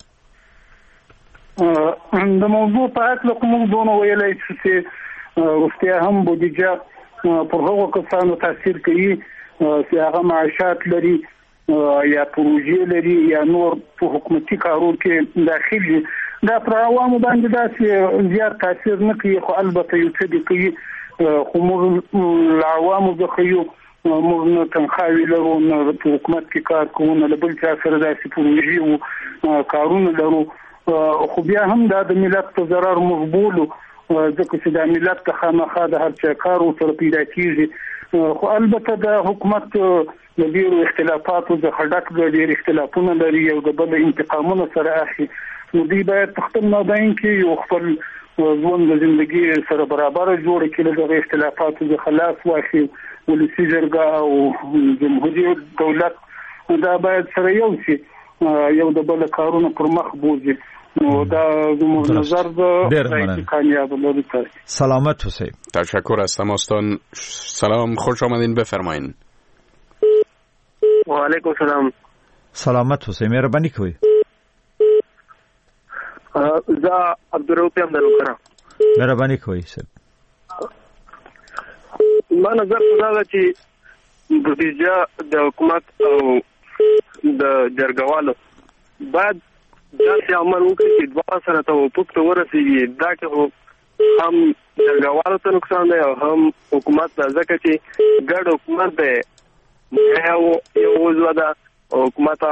د موضوع په اړه کوم دونه ویلای چې روسیا هم بودیجه پر هغو کسانو تاثیر کوي چې هغه معاشات لري یا پروژې لري یا نور په حکومتي کارو کې داخلي. دا پر عوامو باندې داسې زیات تاثیر نه کوي، خو البته یو څه دی کوي. خو موږ عوامو ځکه یو موږ نه تنخواوې لرو، نه په حکومت کې کار کوو، نه له بل چا سره داسې پروژې او کارونه لرو، خو بیا هم دا د ملت په ضرر موږ بولو ځکه چې د ملت ته خامخا د هر څه کار ورسره پیدا کیږي. خو البته د حکومت د ډیرو اختلافاتو د خډک د ډیر اختلافونه لري او د بل انتقامونه سره اخی. نو دوی باید خپل مابین کې یو خپل ژوند د ژوندۍ سره برابر جوړ کړي، د اختلافاتو د خلاف واخی. ولسی جرګه او جمهوریت دولت دا باید سره یو شي، یو د بل کارونه پر مخ بوزي. نو دا زموږ نظر د کامیاب لري. سلامت حسین. تشکر هستم استاد. سلام، خوش آمدین، بفرمایین. و علیکم السلام. سلامت حسین، مهربانی کوي. زه عبدالرؤف یم د لوکره. مهربانی کوي صاحب. ما نظر دا ده چې بودیجه د حکومت او د جرګوالو باید داسې عمل وکړي چې دوه سره توافق ته ورسېږي. دا کې هم جرګوالو ته نقصان دی او هم حکومت ته، ځکه چې ګډ حکومت دی، یو عضو ده حکومت.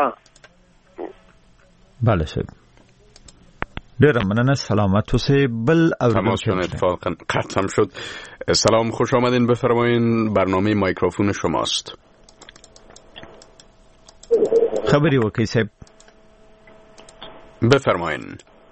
بله صاحب، ډیره مننه. سلامت اوسئ. بل تماسون اتفاقا قطع شد. سلام، خوش آمدین، بفرمایین، برنامه مایکروفون شماست. خبری وکړئ صاحب. بفرمایین.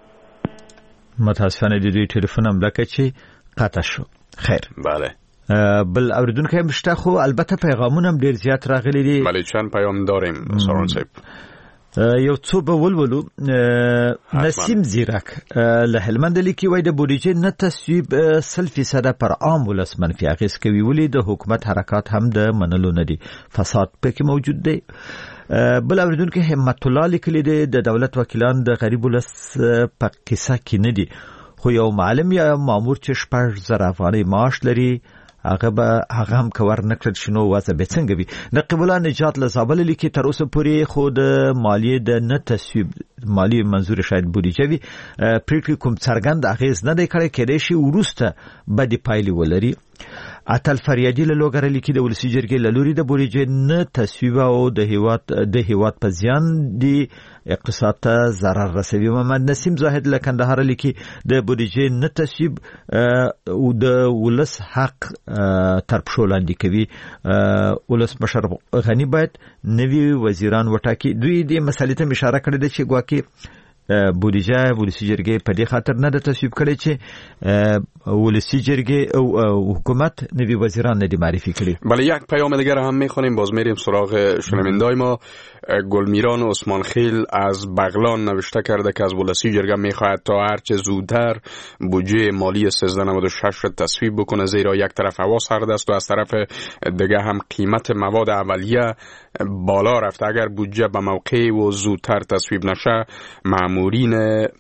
متاسفانه د دوی ټلیفون هم لکه چې قطع شو. خیر. بله. بل اوریدونکو هم شته، خو البته پیغامونه هم ډیر زیات راغلي دي. بله، چند پیام داریم سارون صاحب. یو څو به ولولو. نسیم زیرک له هلمند لیکي وای د بودیجې نه تصویب 100% پر عام ولس منفي اغیز کوي، ولې د حکومت حرکات هم د منلو نه دي، فساد پکې موجود دی. بل اوریدونکو همت الله لیکلی دی د دولت وکیلان د غریب ولس په قصه کې نه دي، خو یو معلم یا مامور چې 4,000 افغانۍ معاش لري هغه هم کور نکړل شنو واسه به څنګه وي. نقیب الله نجات له زابل لیکي تر اوسه پورې خود مالیه د نه تصویب مالی منظور شاید بودیجه وي پریکړه کوم څرګند اغیز نه دی کړی، کېدای شي ورسته بدی پایلې ولري. اتل فریادی له لوګر لیکي د ولسی جرګې له لوري د بودیجې نه تصویب او د هیواد په زیان دی اقتصاد ته ضرر رسوي. محمد نسیم زاهد له کندهار لیکي د بودیجې نه تصویب او د ولس حق تر پښو لاندې کوي. ولس مشر غنی باید نوی وزیران وټاکي. دوی د مسلې ته اشاره کړې ده چې ګواکې بودیجه ولسی جرګې په دې خاطر نه د تصویب کړي چې ولسی جرګې او حکومت نوی وزیران نه دی معرفی کړي. بله، یک پیام دیگر هم میخونیم، باز میریم سراغ شنوندای ما. گلمیران عثمان خیل از بغلان نوشته کرده که از ولسی جرگه میخواهد تا هرچه زودتر بودجه مالی 1396 را تصویب بکنه، زیرا یک طرف هوا سرد است و از طرف دیگه هم قیمت مواد اولیه بالا رفته. اگر بودجه به موقع و زودتر تصویب نشه، مامورین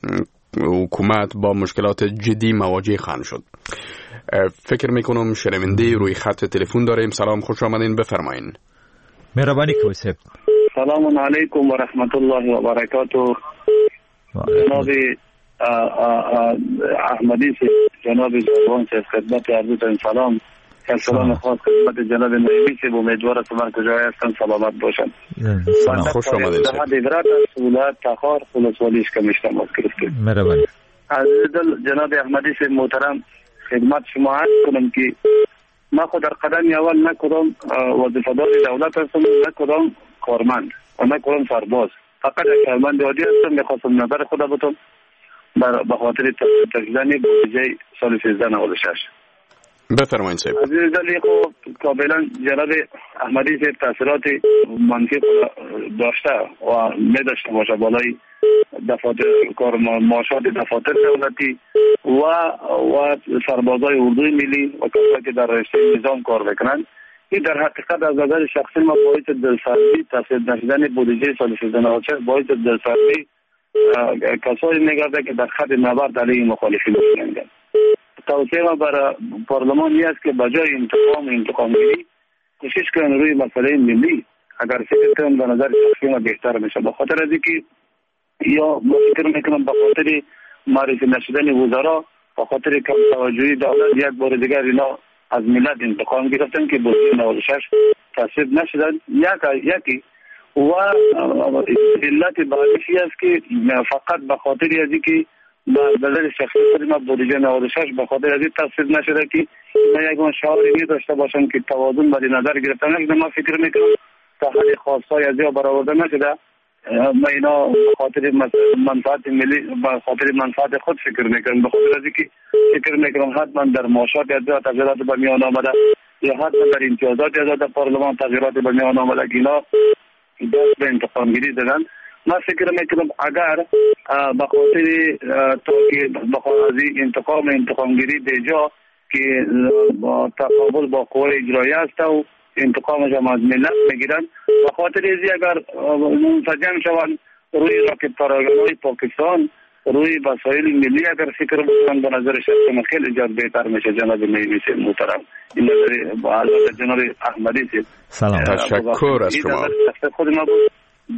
حکومت با مشکلات جدی مواجه خواهند شد. فکر میکنم شنونده روی خط تلفن داریم. سلام، خوش آمدین، بفرمایین. مهربانی کوي صاحب. سلام علیکم و رحمت الله و برکاته. جناب احمدی سے جناب زبان سے خدمت عرض دارم. سلام خاص خدمت جناب نایمی سے، امیدوارم شما کجای هستن سلامت باشن. خوش آمدید. در ادارات ولایت تخار ولسوالیش کمیشن ماست گرفتیم. مهربانی. عزیز جناب احمدی سے محترم خدمت شما عرض کنم که ما خود در قدم اول نه کدام وظیفه‌دار دولت هستم، نه کدام کارمند و نه کدام سرباز، فقط یک کارمند عادی هستم. می‌خواستم نظر خود بدم به خاطر تکلیدن بودجه سال 1396. بفرمایید صاحب. عزیز علی، خب کاملا جناب احمدی صاحب تاثیرات منفی داشته و می‌داشته باشه بالای دفاتر کار معاشات دفاتر دولتی و سربازای اردوی ملی و کسایی که در رشته نظام کار میکنند. این در حقیقت از نظر شخصی ما باعث دلسردی تصویب نشدن بودجه سال 1396 باعث دلسردی کسایی میگرده که در خط نبرد علیه مخالفین می‌جنگند. توصیه ما برای پارلمان این است که بجای انتقام گیری کوشش کنن روی مسئله ملی. اگر فکر کنن به نظر شخصی ما بهتر میشه، به خاطر از اینکه یا فکر میکنم به خاطر معرفی نشدن وزرا، به خاطر کم توجهی دولت یک بار دیگر اینا از ملت انتقام گرفتن که بودجه 96 تصویب نشدن. یکی و علت بعدی است که فقط به خاطر از اینکه به نظر شخصی خود ما بودجه 96 به خاطر از این تصویب نشده که من یک شعاری داشته باشم که توازن مد نظر گرفته نشده. من فکر میکنم تا حد خواستای از یا برآورده نشده. ما اینا به خاطر منفعت ملی به خاطر منفعت خود فکر میکنم. به خاطر از اینکه فکر میکنم حتما در معاشات یا تغییرات به میان آمده یا حتما در امتیازات یا پارلمان تغییرات به میان آمده که اینا دست به انتقام گیری دادن. من فکر میکنم اگر به خاطر انتقام گیری دیجا که تقابل با قوه اجرایی است و انتقامش هم از ملت میگیرن، به خاطر ازی اگر منسجم شوند روی راکت پاراگانهای پاکستان روی وسایل ملی اگر فکر بکنن، به نظر شخص من خیلی جد بهتر میشه. جناب میشه محترم این نظر با حضرت جناب احمدی سید. سلام، تشکر از شما. خود ما بود.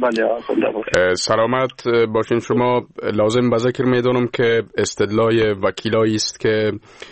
بله سلامت باشین. شما لازم به ذکر میدونم که استدلال وکیلایی است که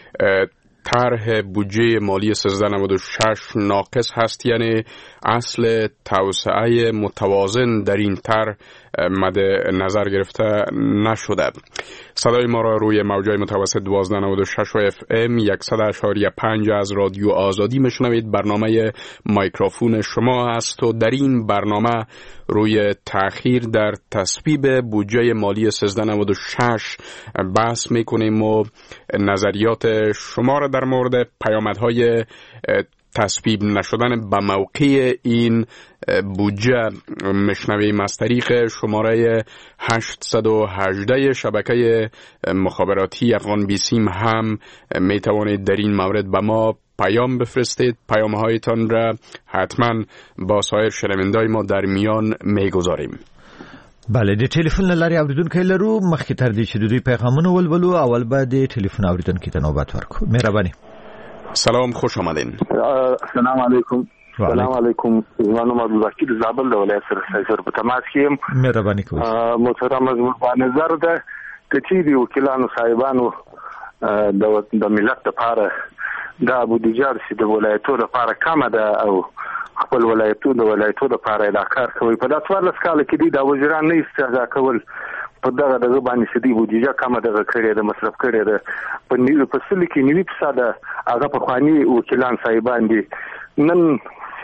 طرح بودجه مالی 1396 ناقص هست، یعنی اصل توسعه متوازن در این طرح مد نظر گرفته نشده. صدای ما را روی موجهای متوسط 1296 و FM 100.5 از رادیو آزادی میشنوید. برنامه میکروفون شما است و در این برنامه روی تأخیر در تصویب بودجه مالی 1396 بحث میکنیم و نظریات شما را در مورد پیامدهای تصویب نشدن به موقع این بودجه مشنویم. از طریق شماره 818 شبکه مخابراتی افغان بیسیم هم می توانید در این مورد به ما پیام بفرستید. پیام هایتان را حتما با سایر شنوندای ما در میان می گذاریم. بله، د ټلیفون لاري اوریدونکو لرو. مخکې تر دې چې د دوی پیغامونه ولولو اول به د ټلیفون اوریدونکو ته نوبت ورکړو. مهرباني. سلام، خوش آمدین. سلام علیکم. سلام علیکم. زمانم عبدالوکیل زابل د ولایت سره په تماس کې یم. مهرباني کوئ. محترم از نظر ده چې دی وکیلانو صاحبانو د ملت لپاره دا بودجه چې د ولایتو لپاره کمه ده او خپل ولایتو لپاره دا کار کوي. په داسې ورلس کال کې دی دا وزیران نه استهزا کول په دغه باندې چې دی بودجه کمه دغه کړې ده، مصرف کړې ده. په سل کې 90% هغه په خواني وکیلان صاحبان دي. نن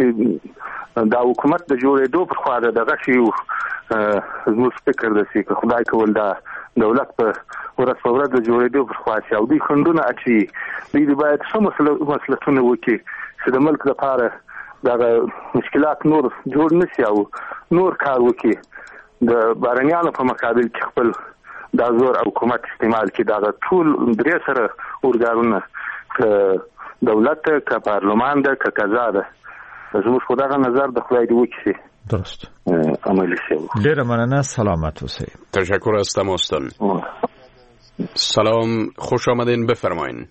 دا حکومت د جوړېدو پر خوا ده دغه شی زموږ فکر ده چې خدای کول دا دولت په ورځ په ورځ د جوړېدو پر خوا چې او دوی خنډونه اچي. دوی باید څه مسلطونه وکړي چې د ملک لپاره دغه مشکلات نور جوړ نشي او نور کار وکړي. د بارنیانو په مقابل کې خپل دا زور او حکومت استعمال کې دا ټول درې سره اورګانونه ک دولت ک پارلمان ده ک قضا ده. زموږ خدای نظر د خدای دی وکړي. درست. عملی شي. ډیر مننه. سلامت اوسئ. تشکر از تماستان. سلام، خوش آمدین. بفرمایید.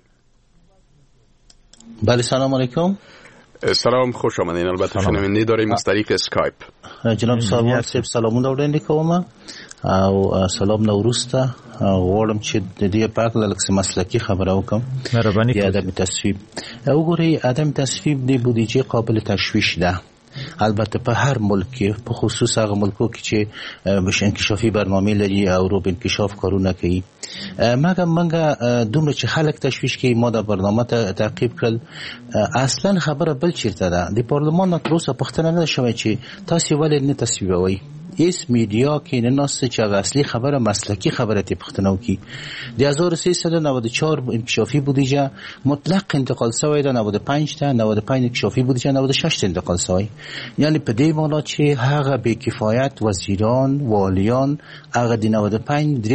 بله، سلام علیکم. سلام، خوش آمدین. البته شنونده داریم از طریق اسکایپ. جناب ساروان صاحب سلامونه وړاندې کوم او سلام نوروز ته غواړم چې د دې په اړه لکه مسلکي خبره وکم. مهرباني کوئ. عدم تصویب وګورئ، عدم تصویب د بودجه قابل تشویش ده. البته په هر ملک کې په خصوص هغه ملکو کې چې بش انکشافي برنامه لري او رو انکشاف کارونه کوي. مګر منګه دومره چې خلک تشویش کوي ما د برنامه ته تعقیب کړل. اصلا خبره بل چیرته ده. د پارلمان نه تر اوسه پوښتنه نه شوې چې تاسو ولې نه تصویبوي. اس میډیا کې نه ناسته چې اصلي خبره مسلکی خبره ته پښتنو کې د 1394 انکشافي بودجه مطلق انتقال شوی ده، 95 ته 95 انکشافي بودجه 96 ته انتقال شوی. یعنی په دې معنی چې هغه بې کفایت وزیران والیان هغه د 95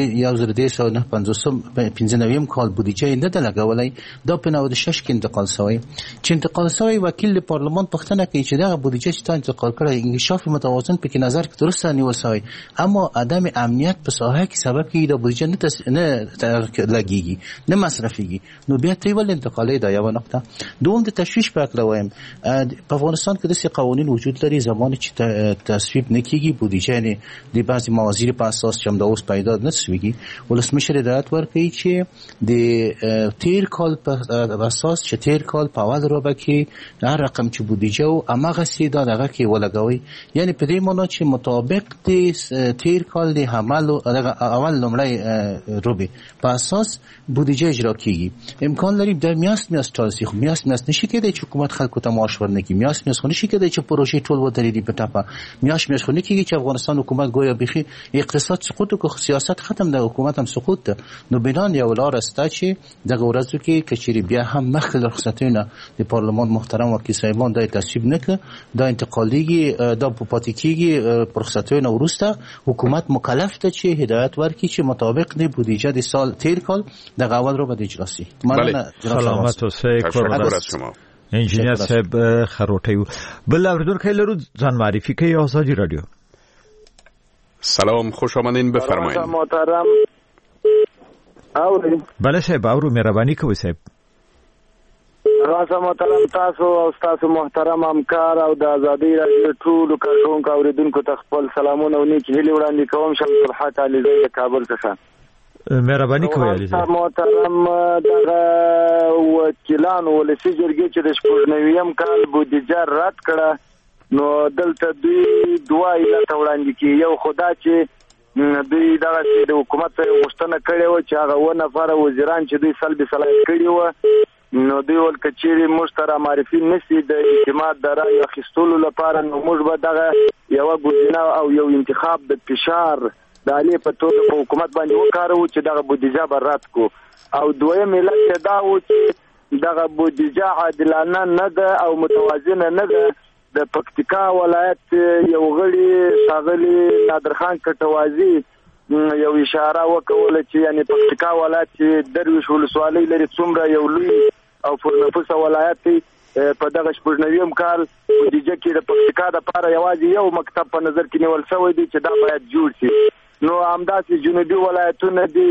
1959 کال بودجه نه ده لګولای، دا په 96 کې انتقال شوی. چې انتقال شوی وکیل پارلمان پښتنه کوي چې دا بودجه چې تا انتقال کړی انکشاف متوازن په کې نظر کې درست نیوسای، اما عدم امنیت په ساحه کې سبب کیږي د بودجه نه لګیږي نه مصرفيږي. نو بیا تریول انتقالي دا یو نقطه. دوم د تشویش په اړه وایم. په افغانستان کې د قوانین وجود لري زمانه چې تصویب نکېږي بودجه نه د بعضي موازیر په اساس چې د اوس پیدا نه شویږي. ولسمشر هدایت ورکړي چې د تیر کال په اساس چې تیر کال په اول روبه کې هر رقم چې بودجه او امغه سیدا دغه کې ولګوي. یعنی په دې معنی چې مطابق مطابق د تیر کال د اول لومړی روبي په اساس بودجه اجرا کیږي. امکان لري د میاشت تاسو خو میاشت نشي کېدای چې حکومت خلکو ته معاش ورنکړي، میاشت خو نشي کېدای چې پروژې ټول ودرېږي په ټاپه، میاشت خو نه کېږي چې افغانستان حکومت ګویا بيخي اقتصاد سقوط او سیاست ختم ده، حکومت هم سقوط ده. نو بنان یو لار است چې دغه ورځو کې کچېری بیا هم مخکې رخصتونه د پارلمان محترم وکیل صاحبان دا تصویب نکړه، دا انتقالیږي، دا پاتې کېږي رخصتونه ورسته حکومت مکلف ده چې هدایت ورکړي چې مطابق د بودجه د سال تیر کال د اول رو به اجرا شي. سلامت اوسئ. انجینیر صاحب خروټیو بل اوریدونکو لرو ځان معرفي کوي آزادی رادیو. سلام، خوش آمدین، بفرمایید. محترم اوري بله صاحب اورو، مهرباني کوئ صاحب. راځه محترم تاسو او تاسو محترم همکار او د آزادی رادیو ټول کارکونکو اوریدونکو ته خپل سلامونه او نیک هیلې وړاندې کوم. شمس الحق علي زوی د کابل څخه. مهرباني کوئ علي صاحب. محترم دغه وکیلانو ولسی جرګې چې د 99م کال بودجه رد کړه، نو دلته دوی دوه علت وړاندې کی. یو خدا چې دوی دغه د حکومت غوښتنه کړې و چې هغه و نفر وزیران چې دوی سلبي صلاحیت کړي و، نو دوی ول کچېری مشترک معرفي نشي د اعتماد د رای اخیستلو لپاره، نو موږ به دغه یو ګزینه او یو انتخاب د فشار د علی په توګه په حکومت باندې وکړو چې دغه بودجه به رد کو. او دویم علت دا و چې دغه بودجه عادلانه نه ده او متوازنه نه ده. د پکتیکا ولایت یو غړي ښاغلي نادرخان کټوازی یو اشاره وکوله چې یعنی پکتیکا ولایت چې درویش ولسوالۍ لري څومره یو لوی او پرنفوسه ولایت دی، په دغه 99م کال بودجه کې د پکتیکا لپاره یوازې یو مکتب په نظر کې نیول شوی دی چې دا باید جوړ شي. نو همداسې جنوبي ولایتونه دي،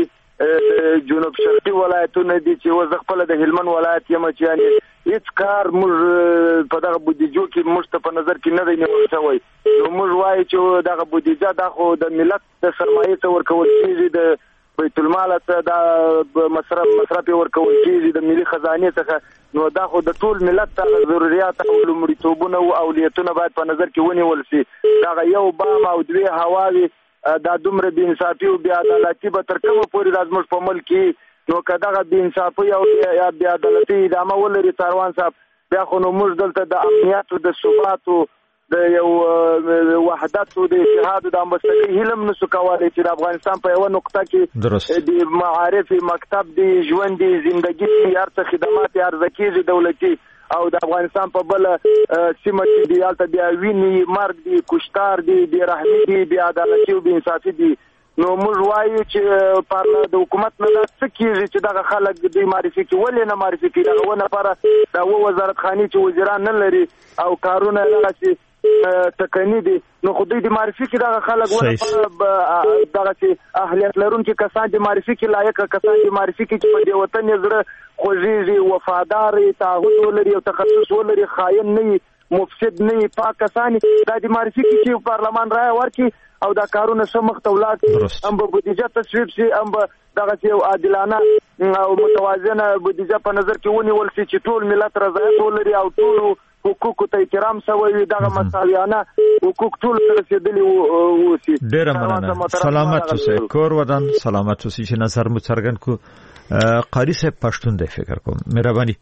جنوب شرقي ولایتونه دي چې وزه خپل د هلمند ولایت یم چې یعنی هیڅ کار موږ په دغه بودجه کې موږ ته په نظر کې نه دی نیول شوی. نو موږ وایو چې دغه بودجه دا خو د ملت د سرمایې ته ورکول کېږي، د بیت المال ته دا مصرف ورکول کېږي د ملي خزانه څخه، نو دا خو د ټول ملت ته ضرورت او لومړیتوبونه او اولیتونه باید په نظر کې ونیول شي. دا یو بام او دوی هواوي دا دومره بې انصافي او بې عدالتي به تر کومه پورې دا زموږ په ملک کې، نو که دغه بې انصافي او بې عدالتي ادامه ولري ساروان صاحب، بیا خو نو موږ دلته د امنیت او د ثبات او د یو وحدت او د اتحاد او د همبستګۍ هیله نشو کولی چې د افغانستان په یوه نقطه کې د معارف مکتب دی، ژوند دی، زندګي دی، هر څه خدمات عرضه کېږي دولتي، او د افغانستان په بل سیمه کې دی هلته بیا وینې مرګ دی، کشتار دی، بې رحمي دی، بې عدالتي او بې انصافي دی. نو موږ وایو چې د حکومت نه دا څه کېږي چې دغه خلک دوی معرفي کړي، ولې نه معرفي کړي؟ دغه ونه لپاره دا وزارتخانې چې وزیران نه لري او کارونه دغسې ټکني دي، نو خو دوی د معرفي کې دغه خلک ونه دغسې اهلیت لرونکي کسان د معرفي کې لایق کسان د معرفي کې چې په دې وطن یې زړه خوږېږي، وفادار تعهد ولري او تخصص ولري، خاین نه وي، مفسد نه وي، پاک کسان دا د معرفي کې چې پارلمان رایه ورکړي او دا کارونه ښه مخته ولاړ، هم به بودجه تصویب شي، هم به دغسې یو عادلانه او متوازنه بودجه په نظر کې ونیول شي چې ټول ملت رضایت ولري او ټولو حقوقو ته احترام شوی وي، دغه مساویانه حقوق ټول ته رسېدلي اوسي. ډېره مننه. سلامت اوسئ، کور ودان سلامت اوسئ. چې نظر مو څرګند کړو. قاری صاحب پښتون دی فکر کوم، مهرباني.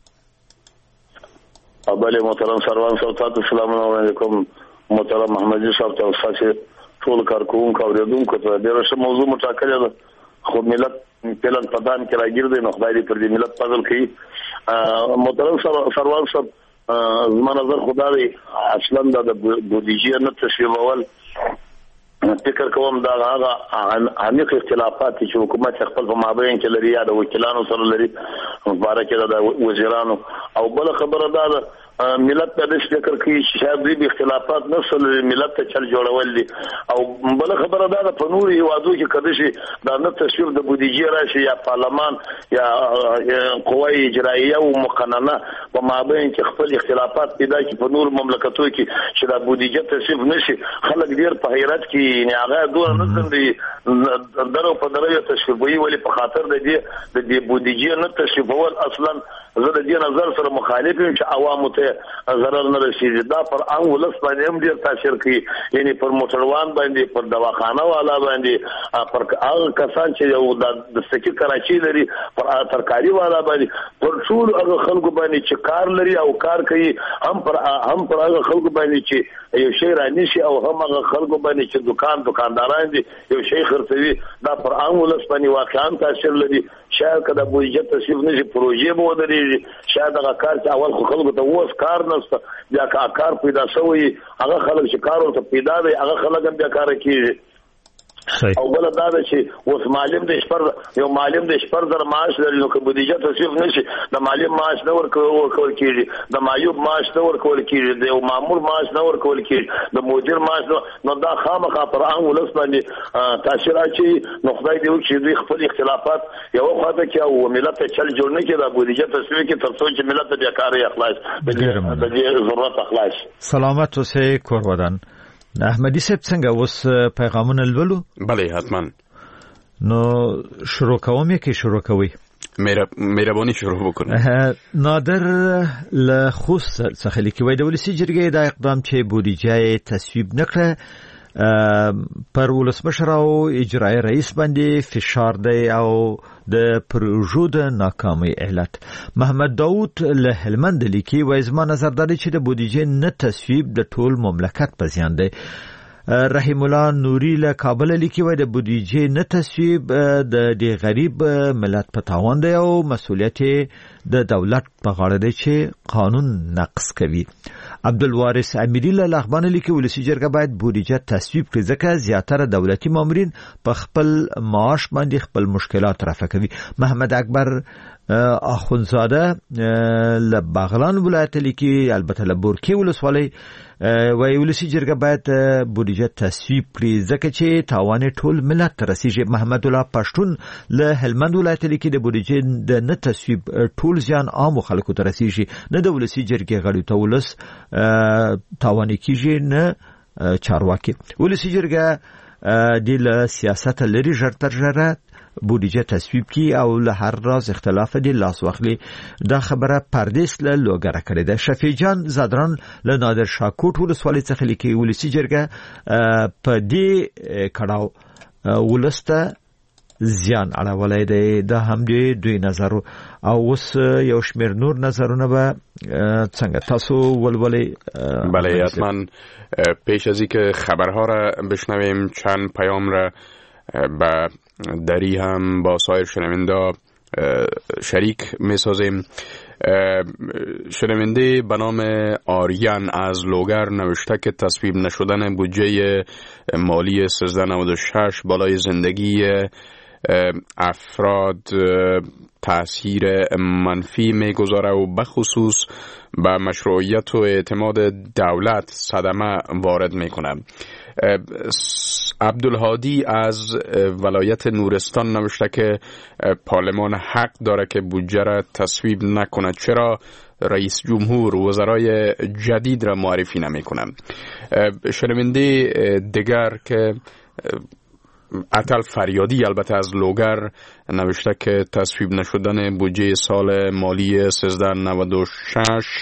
بله محترم سروان صاحب تاسو سلام علیکم. محترم محمدي صاحب تاسو ټول کارکونکو اوریدونکو ته ډېره ښه موضوع مو ټاکلې ده، خو ملت پلان پدان کې راګیر دی، نو خدای دې پر دې ملت فضل کوي. محترم سروان صاحب زما نظر خدا دی اصلا د بودجه نه تصویبول فکر کوم دا هغه عمیق اختلافات چې حکومت خپل په مابین کې لري یا د وکیلانو سره لري، مبارکه ده د وزیرانو. او بل خبره ده ملت ته د فکر کوي چې شاید دې اختلافات نسل ملت ته چل جوړول دي. او بل خبره ده په نور هیوادو کې کده شي دا نه تصویر د بودجه راشي یا پارلمان یا قوای اجرایه او مقننه په مابین کې خپل اختلافات پیدا کی په نور مملکتونو کې چې دا بودجه تصویب نشي، خلک ډیر په حیرت کې نه هغه دوه نه دي درو په درو تصویبوي، ولی په خاطر د دې بودجه نه تصویبول اصلا زه د دې نظر سره مخالف یم چې عوامو ته ضرر نه رسیږي. دا پر عام ولس باندې هم ډیر تاثیر کوي، یعنی پر موټروان باندې، پر دواخانه والا باندې، پر هغه کسان چې یو د سکی کراچي لري، پر ترکاری والا باندې، پر ټول هغه خلکو باندې چې کار لري او کار کوي، هم پر هغه خلکو باندې چې یو شی رانیشي او هم هغه خلکو باندې چې دکانداران دي یو شی خرڅوي. دا پر عام ولس باندې واقعا تاثیر لري. شاید کله بودیجه تصویب نشي پروژې به ودرېږي، شاید هغه کار چې اول خو خلکو ته اوس کار نشته، بیا کار پیدا شوی هغه خلک چې کار ورته پیدا دی هغه خلک هم بیا کار کوي. او بل دا ده چې اوس معلم د یو معلم د 10000 معاش لري، نو که بودیجه تصویب نشي د معلم معاش نه ورکول کیږي، د معیوب معاش نه ورکول کیږي، د یو مامور معاش نه ورکول کیږي، د مدیر معاش نو دا خامخا پر عام ولس باندې تاثیر اچي. نو خدای دې وکړي دوی خپل اختلافات یو خواته کې او ملت ته چل جوړ نه کړي، د بودیجه تصویب کې تر څو چې ملت ته بیا کار اخلاص د دې ضرورت اخلاص. سلامت اوسې کور ودان. احمدی صاحب څنګه اوس پیغامونه لولو؟ بله حتما. نو شروع کوم کې شروع کوي. مهرباني شروع وکړئ. نادر له خوست څخه لیکي وای د ولسی جرګې د اقدام چې بودیجه تصویب نکړه پر ولسمشر او اجرایی رئیس باندې فشار دی او د پروژو د ناکامۍ علت. محمد داوود له هلمند لیکي وای زما نظر دا دی چې د بودیجې نه تصویب د ټول مملکت په زیان دی. رحیم الله نوري له کابل لیکي وای د بودیجې نه تصویب د دې غریب ملت په تاوان دی او مسؤلیت د دولت په غاړه دی چې قانون نقض کوي. عبدالوارث امیری له لغمان لیکي ولسی جرګه باید بودیجه تصویب کړي ځکه زیاتره دولتي مامورین په خپل معاش باندې خپل مشکلات رفع کوي. محمد اکبر اخونزاده له بغلان ولایت لیکي البته له بورکی ولسوالۍ وای ولسی جرګه باید بودیجه تصویب کړي ځکه چې تاوان ټول ملت ته رسیږي. محمد الله پښتون له هلمند ولایت لیکي د بودیجه د نه تصویب ټول زیان عام خلکو ته رسیږي، نه د ولسی جرګې غړو ته ولس تاوان کیږي نه چارواکي. ولسی جرګه د سیاست لري ژر تر ژره بودیجه تصویب کی او له هر راز اختلاف دی لاس واخلي. دا خبره پردیس له لوګره کړی ده. شفیع جان زادران له نادر شاکوټ ولسوالۍ څخه لیکي ولسی جرګه په دې کړهو ولسته زیان اړولای دی. دا هم دوی نظر او اوس یو شمیر نور نظرونه به څنګه تاسو ولولئ؟ بله حتما. پیش از اینکه خبرها را بشنویم چند پیام را به دری هم با سایر شنونده شریک می سازیم. شنونده به نام آریان از لوگر نوشته که تصویب نشدن بودجه مالی 1396 بالای زندگی افراد تأثیر منفی میگذاره و بخصوص به مشروعیت و اعتماد دولت صدمه وارد میکنه. عبدالهادی از ولایت نورستان نوشته که پارلمان حق داره که بودجه را تصویب نکنه، چرا رئیس جمهور وزرای جدید را معرفی نمیکنه. شنونده دیگر که عطل فریادی البته از لوگر نوشته که تصویب نشدن بودجه سال مالی 1396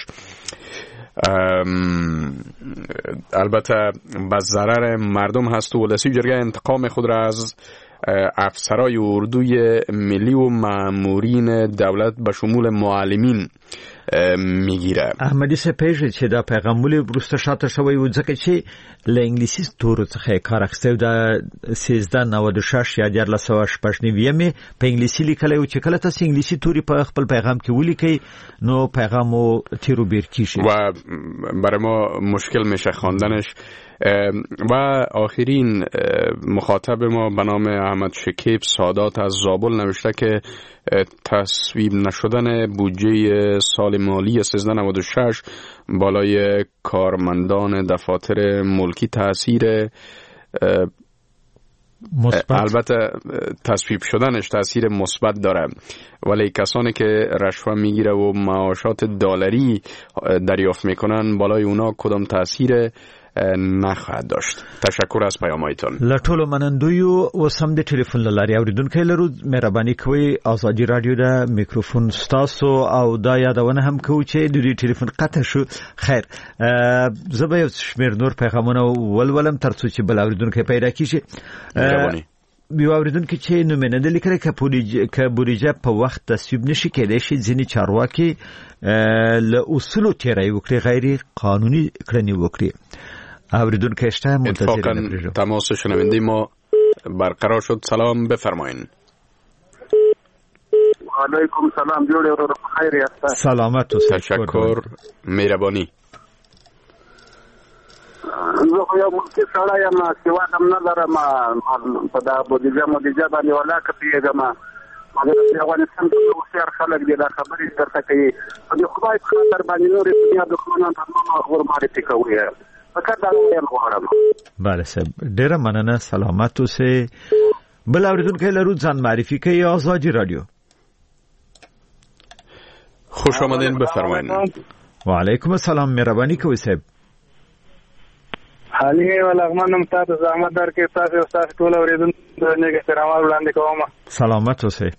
البته به ضرر مردم هست و ولسی جرگه انتقام خود را از افسرای اردوی ملی و مامورین دولت به شمول معلمین میگیره. احمدی سپیژ چې دا پیغامول برسته شاته شوی و ځکه چې له انګلیسي تورو څخه کار اخیستو د 1396 یا 1399 په انګلیسي لیکلی و چې کله تاسو انګلیسي توري په خپل پیغام کې ولیکئ نو پیغامو تیرو بیر کیږي و برای ما مشکل میشه خواندنش. و آخرین مخاطب ما به نام احمد شکیب سادات از زابل نوشته که تصویب نشدن بودجه سال مالی 1396 بالای کارمندان دفاتر ملکی تأثیر البته تصویب شدنش تأثیر مثبت داره، ولی کسانی که رشوه میگیره و معاشات دلاری دریافت میکنن بالای اونا کدام تأثیر نخواهد داشت. تشکر از پیامایتون. لټولو منندویو وسم د ټلیفون لاري اوریدونکو لرو مهرباني کوئ ازادي رادیو د میکروفون ستاسو او دا یادونه هم کوو چې د دې ټلیفون قطع شو. خیر زه به یو شمیر نور پیغامونه ولولم ترڅو چې بل اوریدونکو پیدا کیږي. یو اوریدونکو چې نومینه د لیکره ک بودیجه په وخت تصویب نشي کېدای شي ځینې چارواکي له اصولو تیری وکړي غیر قانوني کړنې وکړي. اوریدونکو اشته منتظر تماس شنونده ما برقرار شد. سلام بفرمایین. علیکم سلام جوړ او خیر یاست. سلامت و تشکر مهربانی. زه خو یو ملکی سړی یم چې واټم نه لرم په دا بودیجه باندې ولا کپیږم. مګر افغانستان کې هوښیار خلک دي دا خبرې درته کوي. د خدای په خاطر باندې نورې دنیا دښمنان ته ور معرفي کوي. فقط دا یم غواړم. بله صاحب ډېره مننه. سلامت اوسئ. بل اوریدونکي لرو ځان معرفي کوي. آزادی رادیو. خوش آمدین بفرمایید. و علیکم السلام. مهرباني کوئ صاحب. حالی ولغمنم تاسو زحمت درکې تاسو ټول اوریدونکو نه احترامات وړاندې کوم. سلامت اوسئ.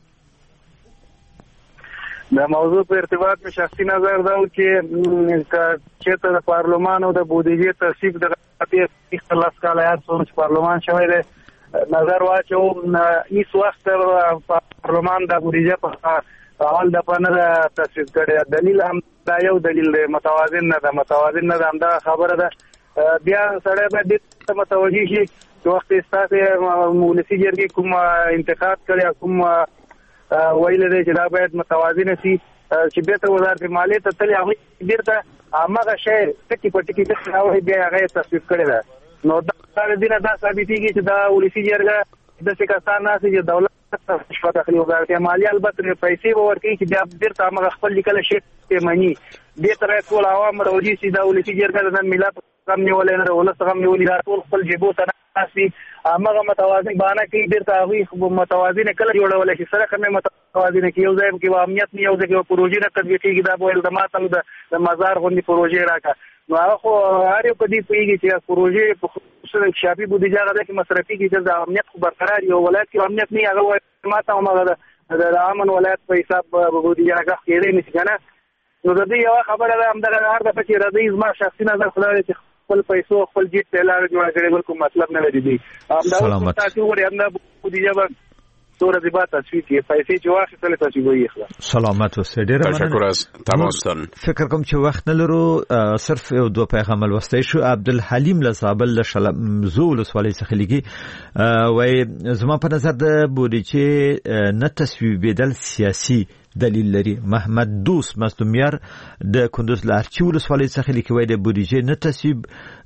دا موضوع په ارتباط په شخصي نظر دا و چې د پارلمان او د بودیجې تصویب د اختلاف کال یاد څو پارلمان شوی دی نظر واچو هیڅ وخت پارلمان د بودیجې په اول د پنه تصویب کړي. دلیل هم دا یو دلیل دی متوازن نه ده دا خبره ده. بیا سره به د متوجي شي چې وخت استاسه ولسی جرګې کوم انتخاب کړي کوم ویل دی چې دا باید متوازن شي چې به ته وزارت مالیه ته تل هغه بیرته هغه شی ټکی پټکی ته راوړي بیا هغه تصویب کړي ده. نو دا د دې نه دا ثابتېږي چې دا ولسی جرګه د څه کسان نه چې دولت شپه داخلي وزارت مالیه البته پیسې ورکړي چې بیا بیرته هغه خپل لیکل شي ته مانی دې تر ټول عوام راوځي چې دا ولسی جرګه د ملت غم نیولې نه ولس غم نیولې دا ټول خپل جيبو ته ناسي هغه متوازن باندې کې بیرته هغه متوازن کله جوړول شي سره کومه متوازن کې یو ځای کې امنیت نه یو ځای کې پروژې نه تدوین کیږي دا به د ماتل د مزار غونډې پروژې راکا. نو هغه هر یو په دې پیږي چې پروژې په خصوصا شابي بودیجه غږ کې مصرفي کې د امنیت خو برقرار یو ولایت کې امنیت نه هغه ماته هغه د امن ولایت په حساب بودیجه غږ کې نه کنه. نو د دې یو خبره ده هم د هر دفعه چې راځي زما شخصي نظر خلای چې خپل پیسو خپل جیب ته لار جوړ کړي بل کوم مطلب نه لري. دا تاسو ورته هم بودیجه به سورہ دی بات تصویر کی پیسې چې واخیستل تاسو وایي خلاص. سلامت اوسئ. ډېر مننه. تشکر از تماستان. فکر کوم چې وخت نه لرو صرف یو دوه پیغام لوستای شو. عبدالحلیم لزابل له شلمزول ولسوالۍ څخه لیکي وای زما په نظر د بودیجې نه تصویبېدل سیاسي دلیل لري. محمد دوست مصدومیار د کندوز لارچی ولسوالۍ څخه لیکي وای د بودیجې نه تصویب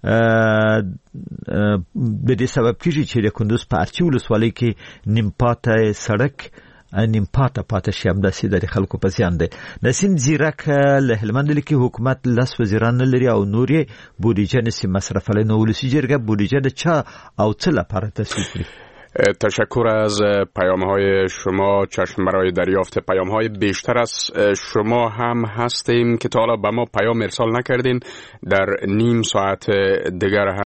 د دې سبب کیږي چې د کندوز په ارچی ولسوالۍ کې نیمپاته سړک نیمپاته پاتې شي. همداسې د خلکو په زیان دی. نسیم زیرک له هلمند لیکي حکومت لس وزیران نه لري او نور یې بودیجه نشي مصرفولی. نو ولسی جرګه بودیجه د چا او څه لپاره تصویب کړي؟ تشکر از پیام‌های شما. چشم برای دریافت پیام‌های بیشتر از شما هم هستیم که تا حالا به ما پیام ارسال نکردین. در نیم ساعت دیگر